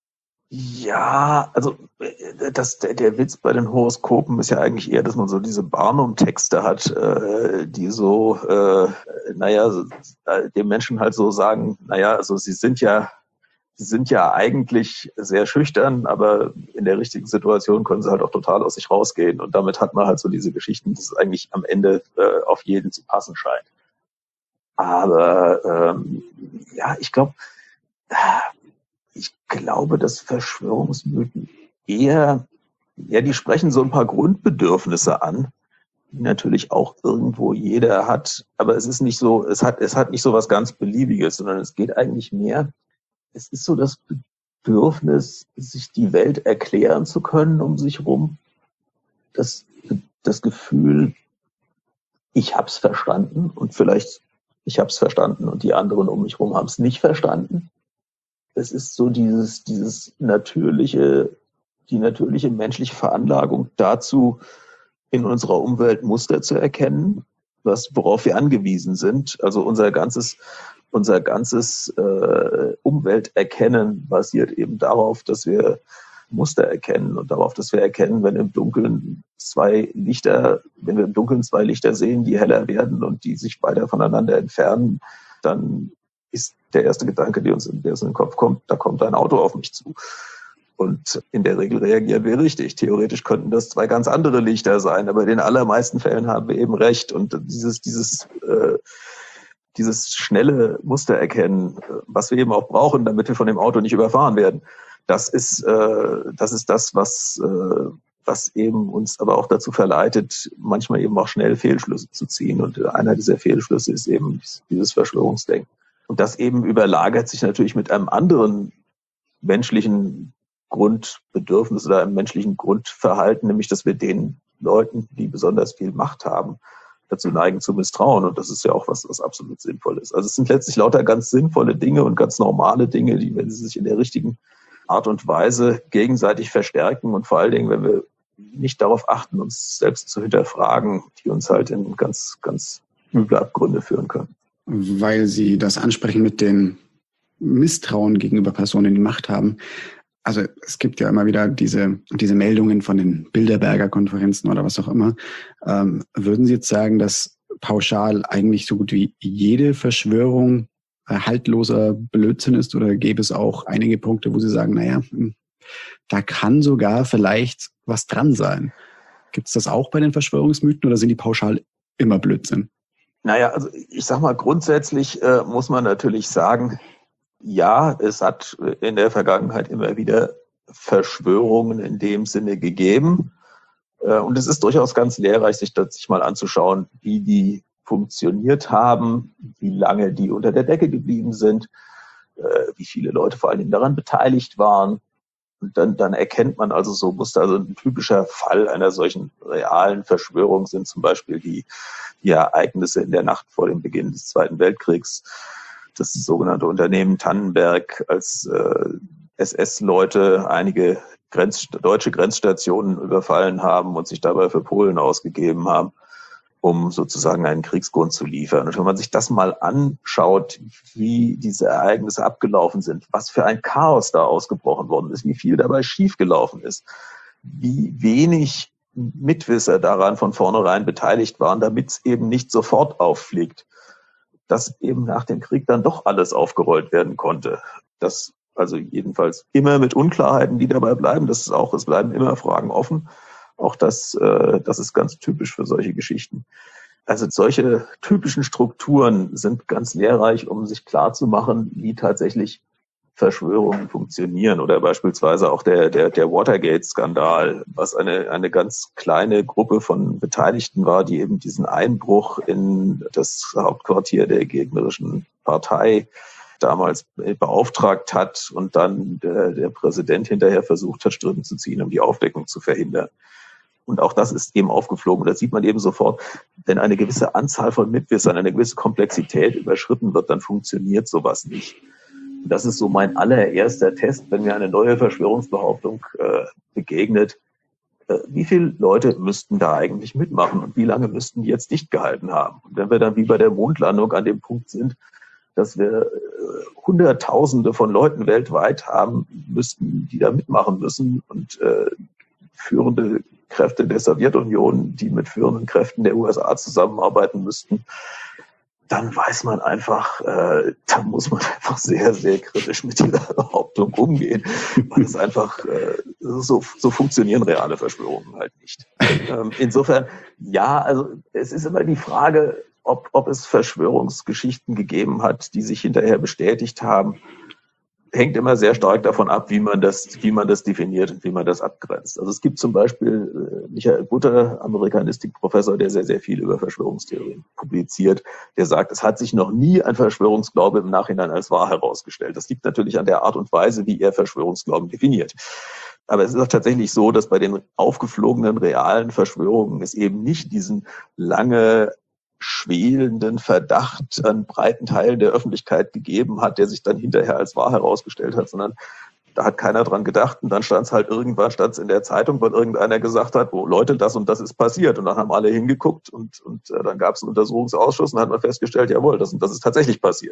Ja, also das, der, der Witz bei den Horoskopen ist ja eigentlich eher, dass man so diese Barnum-Texte hat, äh, die so, äh, naja, so, äh, dem Menschen halt so sagen, naja, also sie sind ja, sie sind ja eigentlich sehr schüchtern, aber in der richtigen Situation können sie halt auch total aus sich rausgehen. Und damit hat man halt so diese Geschichten, dass es eigentlich am Ende äh, auf jeden zu passen scheint. Aber ähm, ja, ich glaube, ich glaube, dass Verschwörungsmythen eher, ja, die sprechen so ein paar Grundbedürfnisse an, die natürlich auch irgendwo jeder hat. Aber es ist nicht so, es hat, es hat nicht so was ganz Beliebiges, sondern es geht eigentlich mehr, es ist so das Bedürfnis, sich die Welt erklären zu können um sich rum. Das, das Gefühl, ich hab's verstanden und vielleicht ich hab's verstanden und die anderen um mich rum haben es nicht verstanden. Es ist so dieses, dieses natürliche, die natürliche menschliche Veranlagung dazu, in unserer Umwelt Muster zu erkennen, was, worauf wir angewiesen sind. Also unser ganzes, unser ganzes äh, Umwelterkennen basiert eben darauf, dass wir Muster erkennen und darauf, dass wir erkennen, wenn im Dunkeln zwei Lichter, wenn wir im Dunkeln zwei Lichter sehen, die heller werden und die sich weiter voneinander entfernen, dann ist der erste Gedanke, der uns, der uns in den Kopf kommt, da kommt ein Auto auf mich zu. Und in der Regel reagieren wir richtig. Theoretisch könnten das zwei ganz andere Lichter sein, aber in den allermeisten Fällen haben wir eben recht. Und dieses, dieses, äh, dieses schnelle Mustererkennen, was wir eben auch brauchen, damit wir von dem Auto nicht überfahren werden, das ist, äh, das ist das, was, äh, was eben uns aber auch dazu verleitet, manchmal eben auch schnell Fehlschlüsse zu ziehen. Und einer dieser Fehlschlüsse ist eben dieses Verschwörungsdenken. Und das eben überlagert sich natürlich mit einem anderen menschlichen Grundbedürfnis oder einem menschlichen Grundverhalten, nämlich dass wir den Leuten, die besonders viel Macht haben, dazu neigen zu misstrauen. Und das ist ja auch was, was absolut sinnvoll ist. Also es sind letztlich lauter ganz sinnvolle Dinge und ganz normale Dinge, die, wenn sie sich in der richtigen Art und Weise gegenseitig verstärken und vor allen Dingen, wenn wir nicht darauf achten, uns selbst zu hinterfragen, die uns halt in ganz, ganz üble Abgründe führen können. Weil Sie das ansprechen mit den Misstrauen gegenüber Personen, die Macht haben. Also es gibt ja immer wieder diese, diese Meldungen von den Bilderberger Konferenzen oder was auch immer. Ähm, würden Sie jetzt sagen, dass pauschal eigentlich so gut wie jede Verschwörung haltloser Blödsinn ist, oder gäbe es auch einige Punkte, wo Sie sagen, naja, da kann sogar vielleicht was dran sein? Gibt es das auch bei den Verschwörungsmythen oder sind die pauschal immer Blödsinn? Naja, also ich sag mal, grundsätzlich äh, muss man natürlich sagen, ja, es hat in der Vergangenheit immer wieder Verschwörungen in dem Sinne gegeben. Äh, und es ist durchaus ganz lehrreich, sich das sich mal anzuschauen, wie die funktioniert haben, wie lange die unter der Decke geblieben sind, äh, wie viele Leute vor allen Dingen daran beteiligt waren. Und dann, dann erkennt man also so Muster. Also ein typischer Fall einer solchen realen Verschwörung sind zum Beispiel die, die Ereignisse in der Nacht vor dem Beginn des Zweiten Weltkriegs. Das sogenannte Unternehmen Tannenberg, als äh, S S-Leute einige Grenz, deutsche Grenzstationen überfallen haben und sich dabei für Polen ausgegeben haben, um sozusagen einen Kriegsgrund zu liefern. Und wenn man sich das mal anschaut, wie diese Ereignisse abgelaufen sind, was für ein Chaos da ausgebrochen worden ist, wie viel dabei schiefgelaufen ist, wie wenig Mitwisser daran von vornherein beteiligt waren, damit es eben nicht sofort auffliegt, dass eben nach dem Krieg dann doch alles aufgerollt werden konnte. Das also jedenfalls immer mit Unklarheiten, die dabei bleiben. Das ist auch, es bleiben immer Fragen offen. Auch das, äh, das ist ganz typisch für solche Geschichten. Also solche typischen Strukturen sind ganz lehrreich, um sich klarzumachen, wie tatsächlich Verschwörungen funktionieren. Oder beispielsweise auch der, der, der Watergate-Skandal, was eine, eine ganz kleine Gruppe von Beteiligten war, die eben diesen Einbruch in das Hauptquartier der gegnerischen Partei damals beauftragt hat und dann der, der Präsident hinterher versucht hat, Strippen zu ziehen, um die Aufdeckung zu verhindern. Und auch das ist eben aufgeflogen. Und da sieht man eben sofort, wenn eine gewisse Anzahl von Mitwissern, eine gewisse Komplexität überschritten wird, dann funktioniert sowas nicht. Und das ist so mein allererster Test, wenn mir eine neue Verschwörungsbehauptung äh, begegnet. Äh, wie viele Leute müssten da eigentlich mitmachen und wie lange müssten die jetzt dicht gehalten haben? Und wenn wir dann wie bei der Mondlandung an dem Punkt sind, dass wir äh, Hunderttausende von Leuten weltweit haben müssten, die da mitmachen müssen und äh, führende Kräfte der Sowjetunion, die mit führenden Kräften der U S A zusammenarbeiten müssten, dann weiß man einfach, äh, da muss man einfach sehr, sehr kritisch mit dieser Behauptung umgehen, weil es einfach, äh, so, so funktionieren reale Verschwörungen halt nicht. Ähm, insofern, ja, also es ist immer die Frage, ob, ob es Verschwörungsgeschichten gegeben hat, die sich hinterher bestätigt haben. Hängt immer sehr stark davon ab, wie man das, wie man das definiert und wie man das abgrenzt. Also es gibt zum Beispiel äh, Michael Butter, Amerikanistikprofessor, der sehr, sehr viel über Verschwörungstheorien publiziert, der sagt, es hat sich noch nie ein Verschwörungsglaube im Nachhinein als wahr herausgestellt. Das liegt natürlich an der Art und Weise, wie er Verschwörungsglauben definiert. Aber es ist auch tatsächlich so, dass bei den aufgeflogenen realen Verschwörungen es eben nicht diesen lange schwelenden Verdacht an breiten Teilen der Öffentlichkeit gegeben hat, der sich dann hinterher als wahr herausgestellt hat, sondern da hat keiner dran gedacht und dann stand es halt irgendwann, stand es in der Zeitung, weil irgendeiner gesagt hat, oh Leute, das und das ist passiert und dann haben alle hingeguckt und, und äh, dann gab es einen Untersuchungsausschuss und dann hat man festgestellt, jawohl, das und das ist tatsächlich passiert.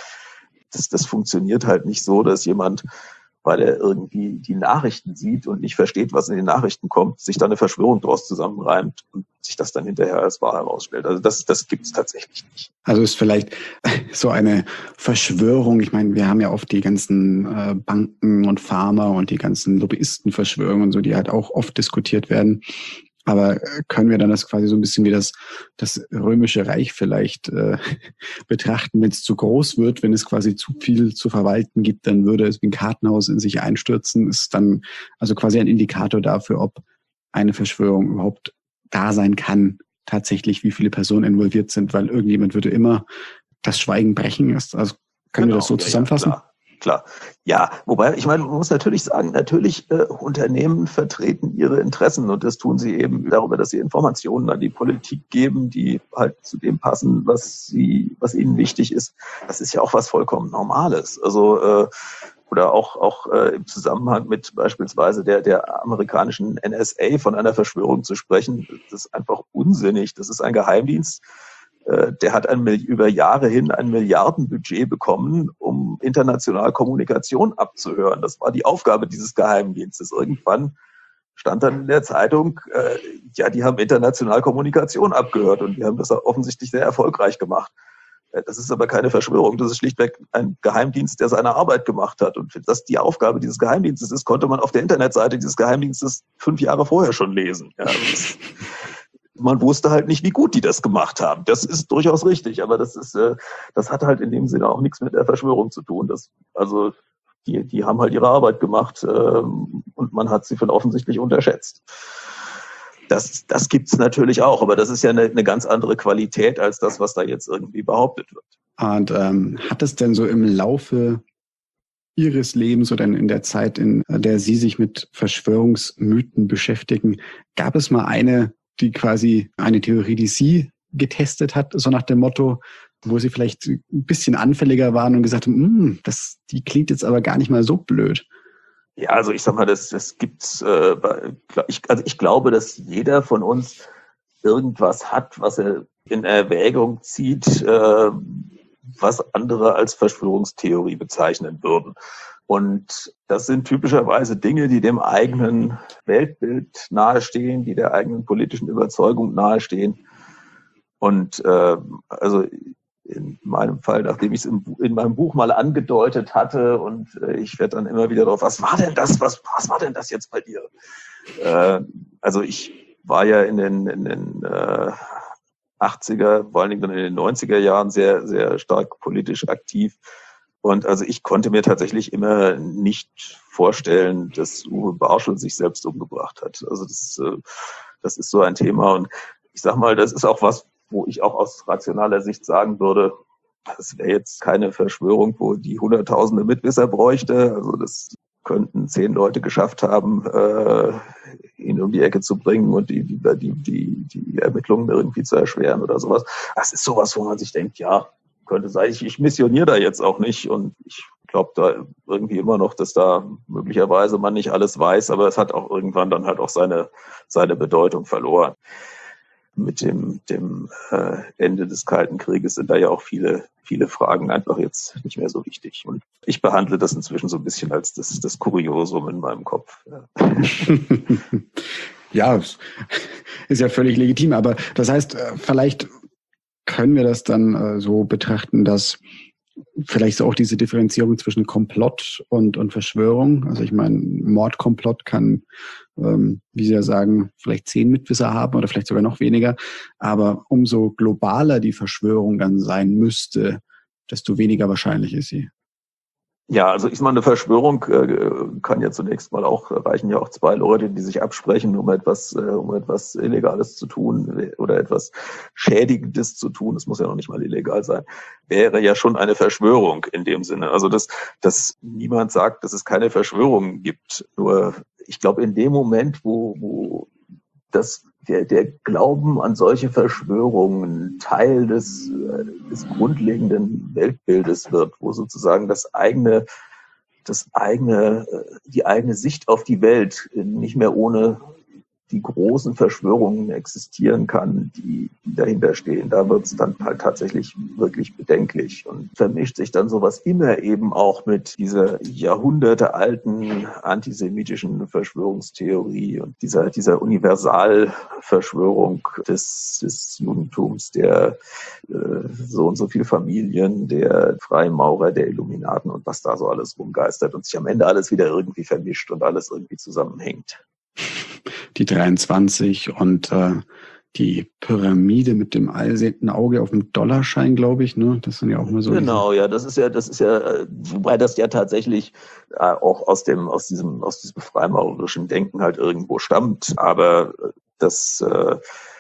Das, das funktioniert halt nicht so, dass jemand, weil er irgendwie die Nachrichten sieht und nicht versteht, was in den Nachrichten kommt, sich dann eine Verschwörung daraus zusammenreimt und sich das dann hinterher als wahr herausstellt. Also das, das gibt es tatsächlich nicht. Also ist vielleicht so eine Verschwörung, ich meine, wir haben ja oft die ganzen äh, Banken und Pharma und die ganzen Lobbyistenverschwörungen und so, die halt auch oft diskutiert werden. Aber können wir dann das quasi so ein bisschen wie das, das Römische Reich vielleicht äh, betrachten, wenn es zu groß wird, wenn es quasi zu viel zu verwalten gibt, dann würde es wie ein Kartenhaus in sich einstürzen. Ist dann also quasi ein Indikator dafür, ob eine Verschwörung überhaupt da sein kann, tatsächlich, wie viele Personen involviert sind, weil irgendjemand würde immer das Schweigen brechen. Also können genau, wir das so ja, zusammenfassen? Ja, Klar. Ja, wobei, ich meine, man muss natürlich sagen, natürlich äh, Unternehmen vertreten ihre Interessen und das tun sie eben darüber, dass sie Informationen an die Politik geben, die halt zu dem passen, was sie, was ihnen wichtig ist. Das ist ja auch was vollkommen Normales. Also äh, oder auch auch äh, im Zusammenhang mit beispielsweise der der amerikanischen N S A von einer Verschwörung zu sprechen, das ist einfach unsinnig. Das ist ein Geheimdienst. Der hat ein, über Jahre hin ein Milliardenbudget bekommen, um international Kommunikation abzuhören. Das war die Aufgabe dieses Geheimdienstes. Irgendwann stand dann in der Zeitung, äh, ja, die haben international Kommunikation abgehört und die haben das offensichtlich sehr erfolgreich gemacht. Das ist aber keine Verschwörung, das ist schlichtweg ein Geheimdienst, der seine Arbeit gemacht hat. Und dass die Aufgabe dieses Geheimdienstes ist, konnte man auf der Internetseite dieses Geheimdienstes fünf Jahre vorher schon lesen. Ja, das Man wusste halt nicht, wie gut die das gemacht haben. Das ist durchaus richtig, aber das ist, äh, das hat halt in dem Sinne auch nichts mit der Verschwörung zu tun. Das, also die, die haben halt ihre Arbeit gemacht äh, und man hat sie von offensichtlich unterschätzt. Das, das gibt's natürlich auch, aber das ist ja eine, eine ganz andere Qualität als das, was da jetzt irgendwie behauptet wird. Und ähm, hat es denn so im Laufe Ihres Lebens oder in der Zeit, in der Sie sich mit Verschwörungsmythen beschäftigen, gab es mal eine die quasi eine Theorie, die Sie getestet hat, so nach dem Motto, wo Sie vielleicht ein bisschen anfälliger waren und gesagt haben, das, die klingt jetzt aber gar nicht mal so blöd? Ja, also ich sag mal, das, das gibt's. Äh, ich, also ich glaube, dass jeder von uns irgendwas hat, was er in Erwägung zieht, äh, was andere als Verschwörungstheorie bezeichnen würden. Und das sind typischerweise Dinge, die dem eigenen Weltbild nahestehen, die der eigenen politischen Überzeugung nahestehen. Und äh, also in meinem Fall, nachdem ich es in, in meinem Buch mal angedeutet hatte und äh, ich werde dann immer wieder drauf, was war denn das, was, was war denn das jetzt bei dir? Äh, also ich war ja in den, in den äh, achtziger, vor allen Dingen dann in den neunziger Jahren sehr, sehr stark politisch aktiv. Und also ich konnte mir tatsächlich immer nicht vorstellen, dass Uwe Barschel sich selbst umgebracht hat. Also das, das ist so ein Thema. Und ich sag mal, das ist auch was, wo ich auch aus rationaler Sicht sagen würde, das wäre jetzt keine Verschwörung, wo die Hunderttausende Mitwisser bräuchte. Also das könnten zehn Leute geschafft haben, äh, ihn um die Ecke zu bringen und die, die, die, die Ermittlungen irgendwie zu erschweren oder sowas. Das ist sowas, wo man sich denkt, ja, könnte sein. Ich, ich missioniere da jetzt auch nicht und ich glaube da irgendwie immer noch, dass da möglicherweise man nicht alles weiß, aber es hat auch irgendwann dann halt auch seine, seine Bedeutung verloren. Mit dem, dem äh, Ende des Kalten Krieges sind da ja auch viele, viele Fragen einfach jetzt nicht mehr so wichtig. Und ich behandle das inzwischen so ein bisschen als das, das Kuriosum in meinem Kopf. Ja. Ja, ist ja völlig legitim, aber das heißt, vielleicht können wir das dann äh, so betrachten, dass vielleicht so auch diese Differenzierung zwischen Komplott und, und Verschwörung, also ich meine, Mordkomplott kann, ähm, wie Sie ja sagen, vielleicht zehn Mitwisser haben oder vielleicht sogar noch weniger, aber umso globaler die Verschwörung dann sein müsste, desto weniger wahrscheinlich ist sie. Ja, also ich meine, eine Verschwörung äh, kann ja zunächst mal auch, reichen ja auch zwei Leute, die sich absprechen, um etwas, äh, um etwas Illegales zu tun oder etwas Schädigendes zu tun. Das muss ja noch nicht mal illegal sein. Wäre ja schon eine Verschwörung in dem Sinne. Also dass, dass niemand sagt, dass es keine Verschwörungen gibt. Nur ich glaube, in dem Moment, wo, wo das Der, der Glauben an solche Verschwörungen Teil des, des grundlegenden Weltbildes wird, wo sozusagen das eigene, das eigene, die eigene Sicht auf die Welt nicht mehr ohne die großen Verschwörungen existieren kann, die, die dahinter stehen. Da wird es dann halt tatsächlich wirklich bedenklich und vermischt sich dann sowas immer eben auch mit dieser jahrhundertealten antisemitischen Verschwörungstheorie und dieser, dieser Universalverschwörung des, des Judentums, der äh, so und so viele Familien, der Freimaurer, der Illuminaten und was da so alles rumgeistert und sich am Ende alles wieder irgendwie vermischt und alles irgendwie zusammenhängt. Die dreiundzwanzig und äh, die Pyramide mit dem allsehenden Auge auf dem Dollarschein, glaube ich, ne? Das sind ja auch immer so. Genau, ja, das ist ja, das ist ja, wobei das ja tatsächlich äh, auch aus dem, aus diesem, aus diesem freimaurerischen Denken halt irgendwo stammt. Aber das, äh,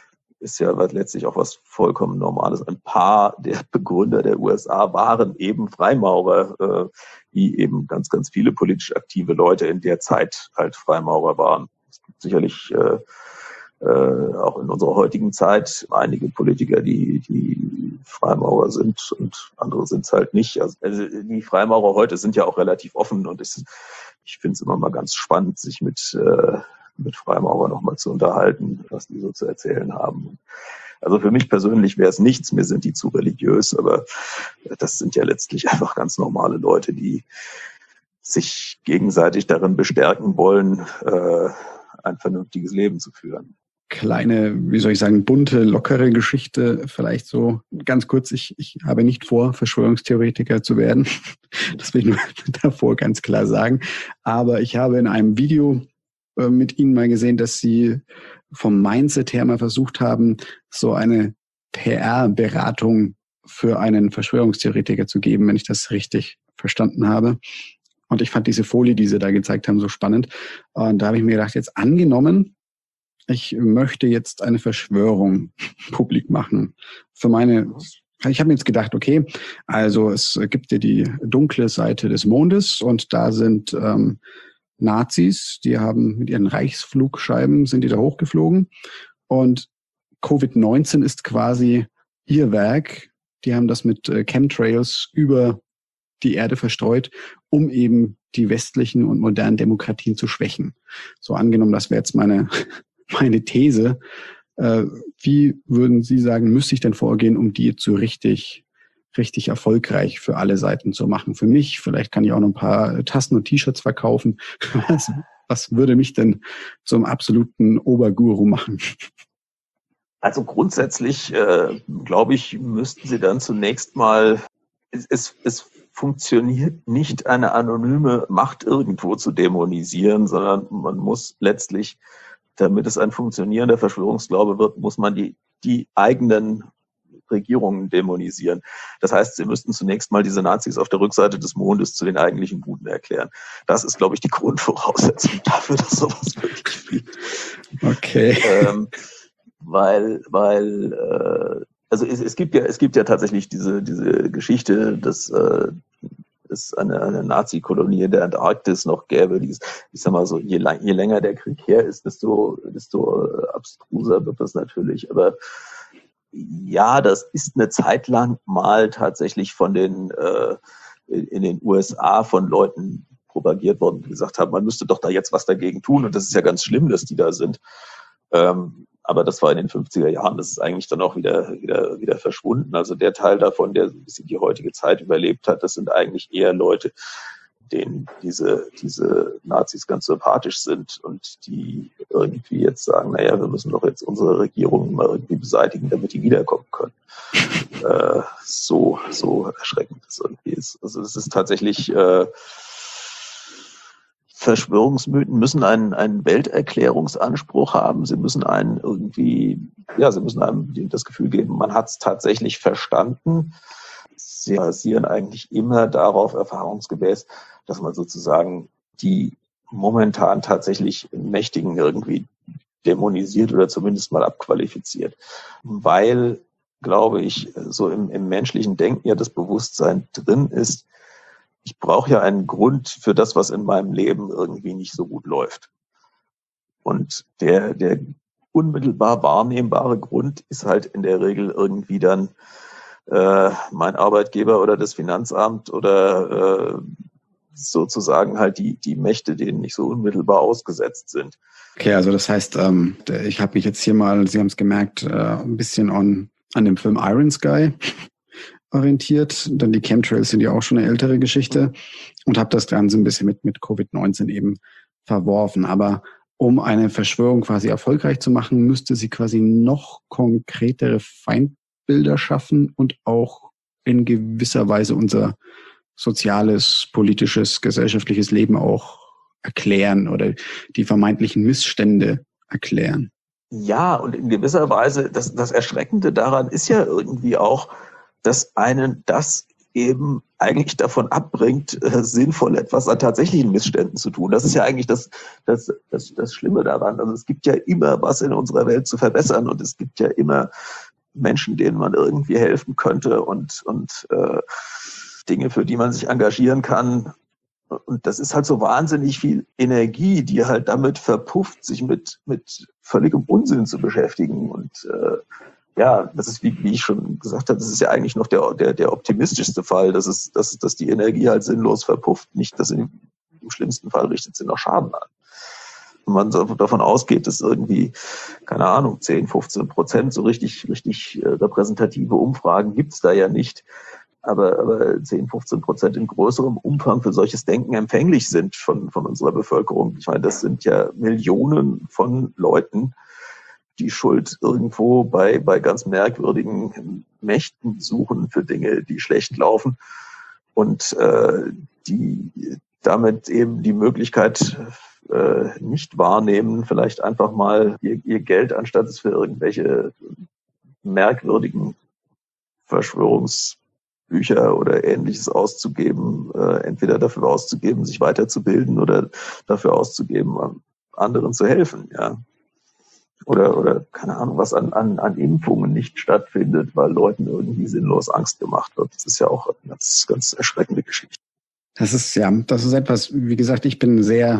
ist ja letztlich auch was vollkommen Normales. Ein paar der Begründer der U S A waren eben Freimaurer, äh, wie eben ganz, ganz viele politisch aktive Leute in der Zeit halt Freimaurer waren. Es gibt sicherlich äh, äh, auch in unserer heutigen Zeit einige Politiker, die, die Freimaurer sind und andere sind es halt nicht. Also, also die Freimaurer heute sind ja auch relativ offen und ich, ich finde es immer mal ganz spannend, sich mit äh, mit Freimaurer nochmal zu unterhalten, was die so zu erzählen haben. Also für mich persönlich wäre es nichts, mir sind die zu religiös, aber das sind ja letztlich einfach ganz normale Leute, die sich gegenseitig darin bestärken wollen, äh, ein vernünftiges Leben zu führen. Kleine, wie soll ich sagen, bunte, lockere Geschichte, vielleicht so ganz kurz. Ich, ich habe nicht vor, Verschwörungstheoretiker zu werden. Das will ich nur davor ganz klar sagen. Aber ich habe in einem Video mit Ihnen mal gesehen, dass Sie vom Mindset her mal versucht haben, so eine P R-Beratung für einen Verschwörungstheoretiker zu geben, wenn ich das richtig verstanden habe. Und ich fand diese Folie, die Sie da gezeigt haben, so spannend. Und da habe ich mir gedacht, jetzt angenommen, ich möchte jetzt eine Verschwörung publik machen für meine. Ich habe mir jetzt gedacht, okay, also es gibt ja die dunkle Seite des Mondes und da sind ähm, Nazis, die haben mit ihren Reichsflugscheiben, sind die da hochgeflogen und Covid neunzehn ist quasi ihr Werk. Die haben das mit äh, Chemtrails über die Erde verstreut, um eben die westlichen und modernen Demokratien zu schwächen. So angenommen, das wäre jetzt meine, meine These. Äh, wie würden Sie sagen, müsste ich denn vorgehen, um die zu richtig richtig erfolgreich für alle Seiten zu machen? Für mich, vielleicht kann ich auch noch ein paar Tassen und T-Shirts verkaufen. Was, was würde mich denn zum absoluten Oberguru machen? Also grundsätzlich, äh, glaube ich, müssten Sie dann zunächst mal, es, es, es funktioniert nicht, eine anonyme Macht irgendwo zu dämonisieren, sondern man muss letztlich, damit es ein funktionierender Verschwörungsglaube wird, muss man die, die eigenen Regierungen dämonisieren. Das heißt, sie müssten zunächst mal diese Nazis auf der Rückseite des Mondes zu den eigentlichen Guten erklären. Das ist, glaube ich, die Grundvoraussetzung dafür, dass sowas wirklich gibt. Okay. Ähm, weil, weil, äh, also es, es gibt ja, es gibt ja tatsächlich diese, diese Geschichte, dass äh, es eine, eine Nazi-Kolonie in der Antarktis noch gäbe. Die ist, ich sag mal so, je, lang, je länger der Krieg her ist, desto, desto abstruser wird das natürlich. Aber ja, das ist eine Zeit lang mal tatsächlich von den äh, in den U S A von Leuten propagiert worden, die gesagt haben, man müsste doch da jetzt was dagegen tun. Und das ist ja ganz schlimm, dass die da sind. Ähm, aber das war in den fünfziger Jahren, das ist eigentlich dann auch wieder, wieder, wieder verschwunden. Also der Teil davon, der so ein bisschen die heutige Zeit überlebt hat, das sind eigentlich eher Leute, denen diese, diese Nazis ganz sympathisch sind und die irgendwie jetzt sagen, naja, wir müssen doch jetzt unsere Regierung mal irgendwie beseitigen, damit die wiederkommen können. äh, so, so erschreckend das irgendwie ist. Also es ist tatsächlich, äh, Verschwörungsmythen müssen einen, einen Welterklärungsanspruch haben. Sie müssen einen irgendwie, ja, sie müssen einem das Gefühl geben, man hat es tatsächlich verstanden. Sie basieren eigentlich immer darauf, erfahrungsgemäß, dass man sozusagen die momentan tatsächlich Mächtigen irgendwie dämonisiert oder zumindest mal abqualifiziert. Weil, glaube ich, so im, im menschlichen Denken ja das Bewusstsein drin ist, ich brauche ja einen Grund für das, was in meinem Leben irgendwie nicht so gut läuft. Und der, der unmittelbar wahrnehmbare Grund ist halt in der Regel irgendwie dann äh, mein Arbeitgeber oder das Finanzamt oder äh, sozusagen halt die, die Mächte, denen nicht so unmittelbar ausgesetzt sind. Okay, also das heißt, ähm, ich habe mich jetzt hier mal, Sie haben es gemerkt, äh, ein bisschen on, an dem Film Iron Sky orientiert. Dann die Chemtrails sind ja auch schon eine ältere Geschichte und habe das Ganze ein bisschen mit, mit Covid neunzehn eben verworfen. Aber um eine Verschwörung quasi erfolgreich zu machen, müsste sie quasi noch konkretere Feindbilder schaffen und auch in gewisser Weise unser soziales, politisches, gesellschaftliches Leben auch erklären oder die vermeintlichen Missstände erklären. Ja, und in gewisser Weise, das, das Erschreckende daran ist ja irgendwie auch, dass einen das eben eigentlich davon abbringt, äh, sinnvoll etwas an tatsächlichen Missständen zu tun. Das ist ja eigentlich das, das, das, das Schlimme daran. Also es gibt ja immer was in unserer Welt zu verbessern und es gibt ja immer Menschen, denen man irgendwie helfen könnte und, und äh, Dinge, für die man sich engagieren kann. Und das ist halt so wahnsinnig viel Energie, die halt damit verpufft, sich mit, mit völligem Unsinn zu beschäftigen. Und äh, ja, das ist, wie, wie ich schon gesagt habe, das ist ja eigentlich noch der, der, der optimistischste Fall, dass es, dass, dass die Energie halt sinnlos verpufft. Nicht, dass in, im schlimmsten Fall richtet sie noch Schaden an. Wenn man so davon ausgeht, dass irgendwie, keine Ahnung, zehn, fünfzehn Prozent so richtig, richtig äh, repräsentative Umfragen gibt's da ja nicht. Aber, aber zehn, fünfzehn Prozent in größerem Umfang für solches Denken empfänglich sind von, von unserer Bevölkerung. Ich meine, das sind ja Millionen von Leuten, die Schuld irgendwo bei, bei ganz merkwürdigen Mächten suchen für Dinge, die schlecht laufen und äh, die damit eben die Möglichkeit äh, nicht wahrnehmen, vielleicht einfach mal ihr, ihr Geld, anstatt es für irgendwelche merkwürdigen Verschwörungsbücher oder Ähnliches auszugeben, äh, entweder dafür auszugeben, sich weiterzubilden oder dafür auszugeben, anderen zu helfen, ja. Oder, oder, keine Ahnung, was an, an, an Impfungen nicht stattfindet, weil Leuten irgendwie sinnlos Angst gemacht wird. Das ist ja auch eine ganz, ganz erschreckende Geschichte. Das ist, ja, das ist etwas, wie gesagt, ich bin sehr,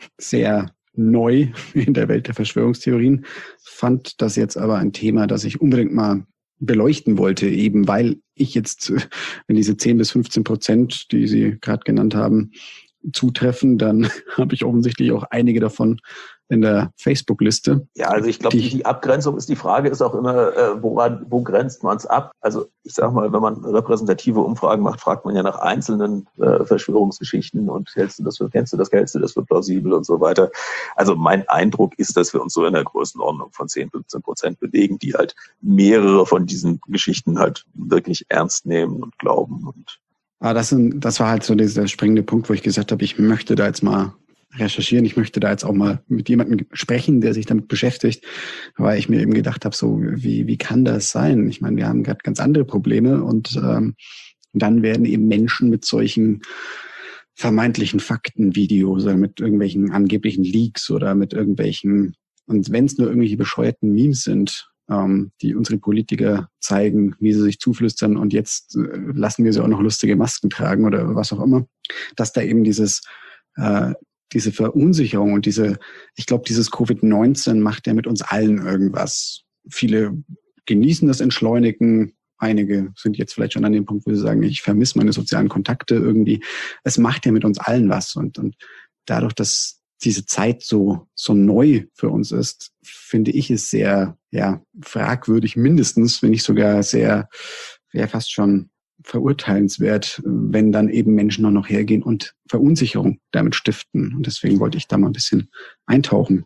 sehr neu in der Welt der Verschwörungstheorien, fand das jetzt aber ein Thema, das ich unbedingt mal beleuchten wollte, eben weil ich jetzt, wenn diese zehn bis fünfzehn Prozent, die Sie gerade genannt haben, zutreffen, dann habe ich offensichtlich auch einige davon in der Facebook-Liste. Ja, also ich glaube, die, die Abgrenzung ist, die Frage ist auch immer, äh, woran, wo grenzt man es ab? Also ich sage mal, wenn man repräsentative Umfragen macht, fragt man ja nach einzelnen äh, Verschwörungsgeschichten und hältst du das für, kennst du das, hältst du das für plausibel und so weiter. Also mein Eindruck ist, dass wir uns so in der Größenordnung von zehn, fünfzehn Prozent bewegen, die halt mehrere von diesen Geschichten halt wirklich ernst nehmen und glauben. Und Aber das, sind, das war halt so dieser springende Punkt, wo ich gesagt habe, ich möchte da jetzt mal recherchieren. Ich möchte da jetzt auch mal mit jemandem sprechen, der sich damit beschäftigt, weil ich mir eben gedacht habe, so wie wie kann das sein? Ich meine, wir haben gerade ganz andere Probleme und ähm, dann werden eben Menschen mit solchen vermeintlichen Faktenvideos oder mit irgendwelchen angeblichen Leaks oder mit irgendwelchen, und wenn es nur irgendwelche bescheuerten Memes sind, ähm, die unsere Politiker zeigen, wie sie sich zuflüstern und jetzt äh, lassen wir sie auch noch lustige Masken tragen oder was auch immer, dass da eben dieses äh, diese Verunsicherung und diese, ich glaube, dieses Covid neunzehn macht ja mit uns allen irgendwas. Viele genießen das Entschleunigen, einige sind jetzt vielleicht schon an dem Punkt, wo sie sagen, ich vermisse meine sozialen Kontakte irgendwie. Es macht ja mit uns allen was und, und dadurch, dass diese Zeit so, so neu für uns ist, finde ich es sehr, ja, fragwürdig mindestens, wenn nicht sogar sehr, ja, fast schon verurteilenswert, wenn dann eben Menschen auch noch hergehen und Verunsicherung damit stiften. Und deswegen wollte ich da mal ein bisschen eintauchen.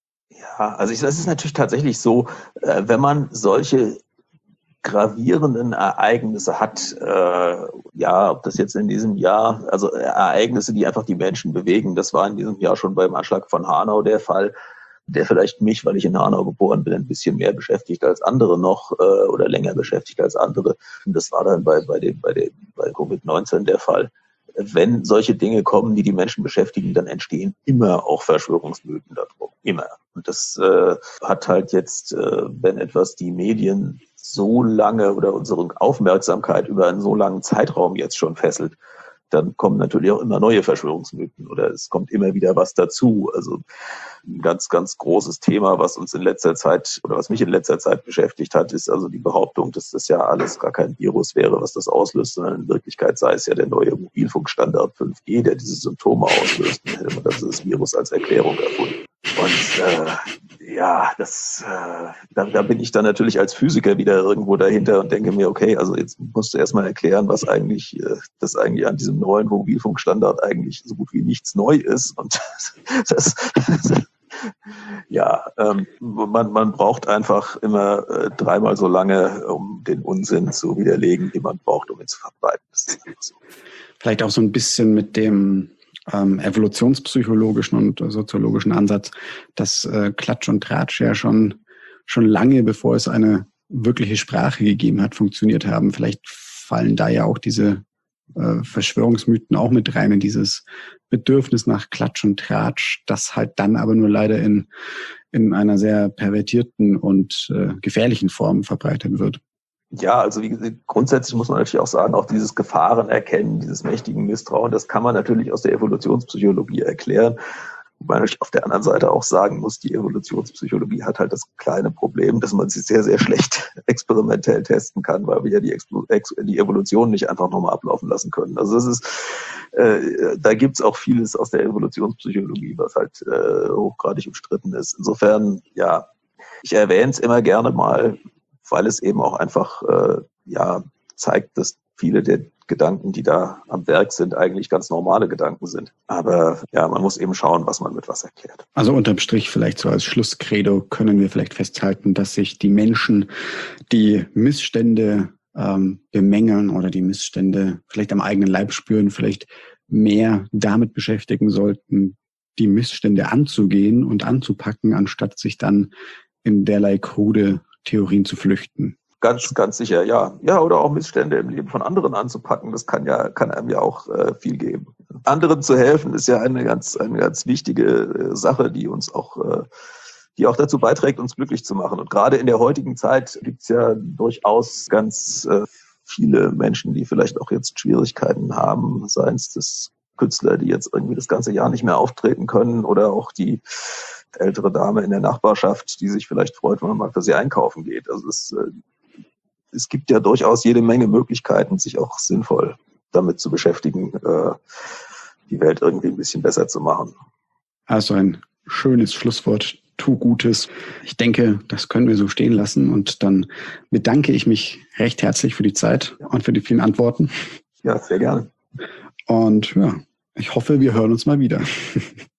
Ja, also ich, das ist natürlich tatsächlich so, äh, wenn man solche gravierenden Ereignisse hat, äh, ja, ob das jetzt in diesem Jahr, also Ereignisse, die einfach die Menschen bewegen, das war in diesem Jahr schon beim Anschlag von Hanau der Fall, der vielleicht mich, weil ich in Hanau geboren bin, ein bisschen mehr beschäftigt als andere noch äh, oder länger beschäftigt als andere. Und das war dann bei bei dem bei dem bei Covid neunzehn der Fall. Wenn solche Dinge kommen, die die Menschen beschäftigen, dann entstehen immer auch Verschwörungsmythen darum, immer. Und das äh, hat halt jetzt, äh, wenn etwas die Medien so lange oder unsere Aufmerksamkeit über einen so langen Zeitraum jetzt schon fesselt, dann kommen natürlich auch immer neue Verschwörungsmythen oder es kommt immer wieder was dazu. Also ein ganz, ganz großes Thema, was uns in letzter Zeit oder was mich in letzter Zeit beschäftigt hat, ist also die Behauptung, dass das ja alles gar kein Virus wäre, was das auslöst, sondern in Wirklichkeit sei es ja der neue Mobilfunkstandard fünf G, der diese Symptome auslöst. Dann hätte man das Virus als Erklärung erfunden. Und äh, ja, das, äh, da, da bin ich dann natürlich als Physiker wieder irgendwo dahinter und denke mir, okay, also jetzt musst du erstmal erklären, was eigentlich, äh, das eigentlich an diesem neuen Mobilfunkstandard eigentlich so gut wie nichts neu ist. Und das, das ja, ähm, man, man braucht einfach immer äh, dreimal so lange, um den Unsinn zu widerlegen, wie man braucht, um ihn zu verbreiten. Das ist einfach so. Vielleicht auch so ein bisschen mit dem ähm, evolutionspsychologischen und soziologischen Ansatz, dass äh, Klatsch und Tratsch ja schon schon lange, bevor es eine wirkliche Sprache gegeben hat, funktioniert haben. Vielleicht fallen da ja auch diese äh, Verschwörungsmythen auch mit rein in dieses Bedürfnis nach Klatsch und Tratsch, das halt dann aber nur leider in, in einer sehr pervertierten und äh, gefährlichen Form verbreitet wird. Ja, also wie gesagt, grundsätzlich muss man natürlich auch sagen, auch dieses Gefahren erkennen, dieses mächtigen Misstrauen, das kann man natürlich aus der Evolutionspsychologie erklären. Wobei man auf der anderen Seite auch sagen muss, die Evolutionspsychologie hat halt das kleine Problem, dass man sie sehr, sehr schlecht experimentell testen kann, weil wir ja die, Explo- die Evolution nicht einfach nochmal ablaufen lassen können. Also das ist, äh, da gibt's auch vieles aus der Evolutionspsychologie, was halt äh, hochgradig umstritten ist. Insofern, ja, ich erwähne es immer gerne mal, weil es eben auch einfach äh, ja zeigt, dass viele der Gedanken, die da am Werk sind, eigentlich ganz normale Gedanken sind. Aber ja, man muss eben schauen, was man mit was erklärt. Also unterm Strich vielleicht so als Schlusskredo können wir vielleicht festhalten, dass sich die Menschen, die Missstände ähm, bemängeln oder die Missstände vielleicht am eigenen Leib spüren, vielleicht mehr damit beschäftigen sollten, die Missstände anzugehen und anzupacken, anstatt sich dann in derlei krude Theorien zu flüchten. Ganz, ganz sicher, ja. Ja, oder auch Missstände im Leben von anderen anzupacken, das kann ja, kann einem ja auch äh, viel geben. Anderen zu helfen ist ja eine ganz, eine ganz wichtige äh, Sache, die uns auch, äh, die auch dazu beiträgt, uns glücklich zu machen. Und gerade in der heutigen Zeit gibt's ja durchaus ganz äh, viele Menschen, die vielleicht auch jetzt Schwierigkeiten haben, seien es das Künstler, die jetzt irgendwie das ganze Jahr nicht mehr auftreten können, oder auch die ältere Dame in der Nachbarschaft, die sich vielleicht freut, wenn man mal für sie einkaufen geht. Also es äh, Es gibt ja durchaus jede Menge Möglichkeiten, sich auch sinnvoll damit zu beschäftigen, die Welt irgendwie ein bisschen besser zu machen. Also ein schönes Schlusswort. Tu Gutes. Ich denke, das können wir so stehen lassen. Und dann bedanke ich mich recht herzlich für die Zeit und für die vielen Antworten. Ja, sehr gerne. Und ja, ich hoffe, wir hören uns mal wieder.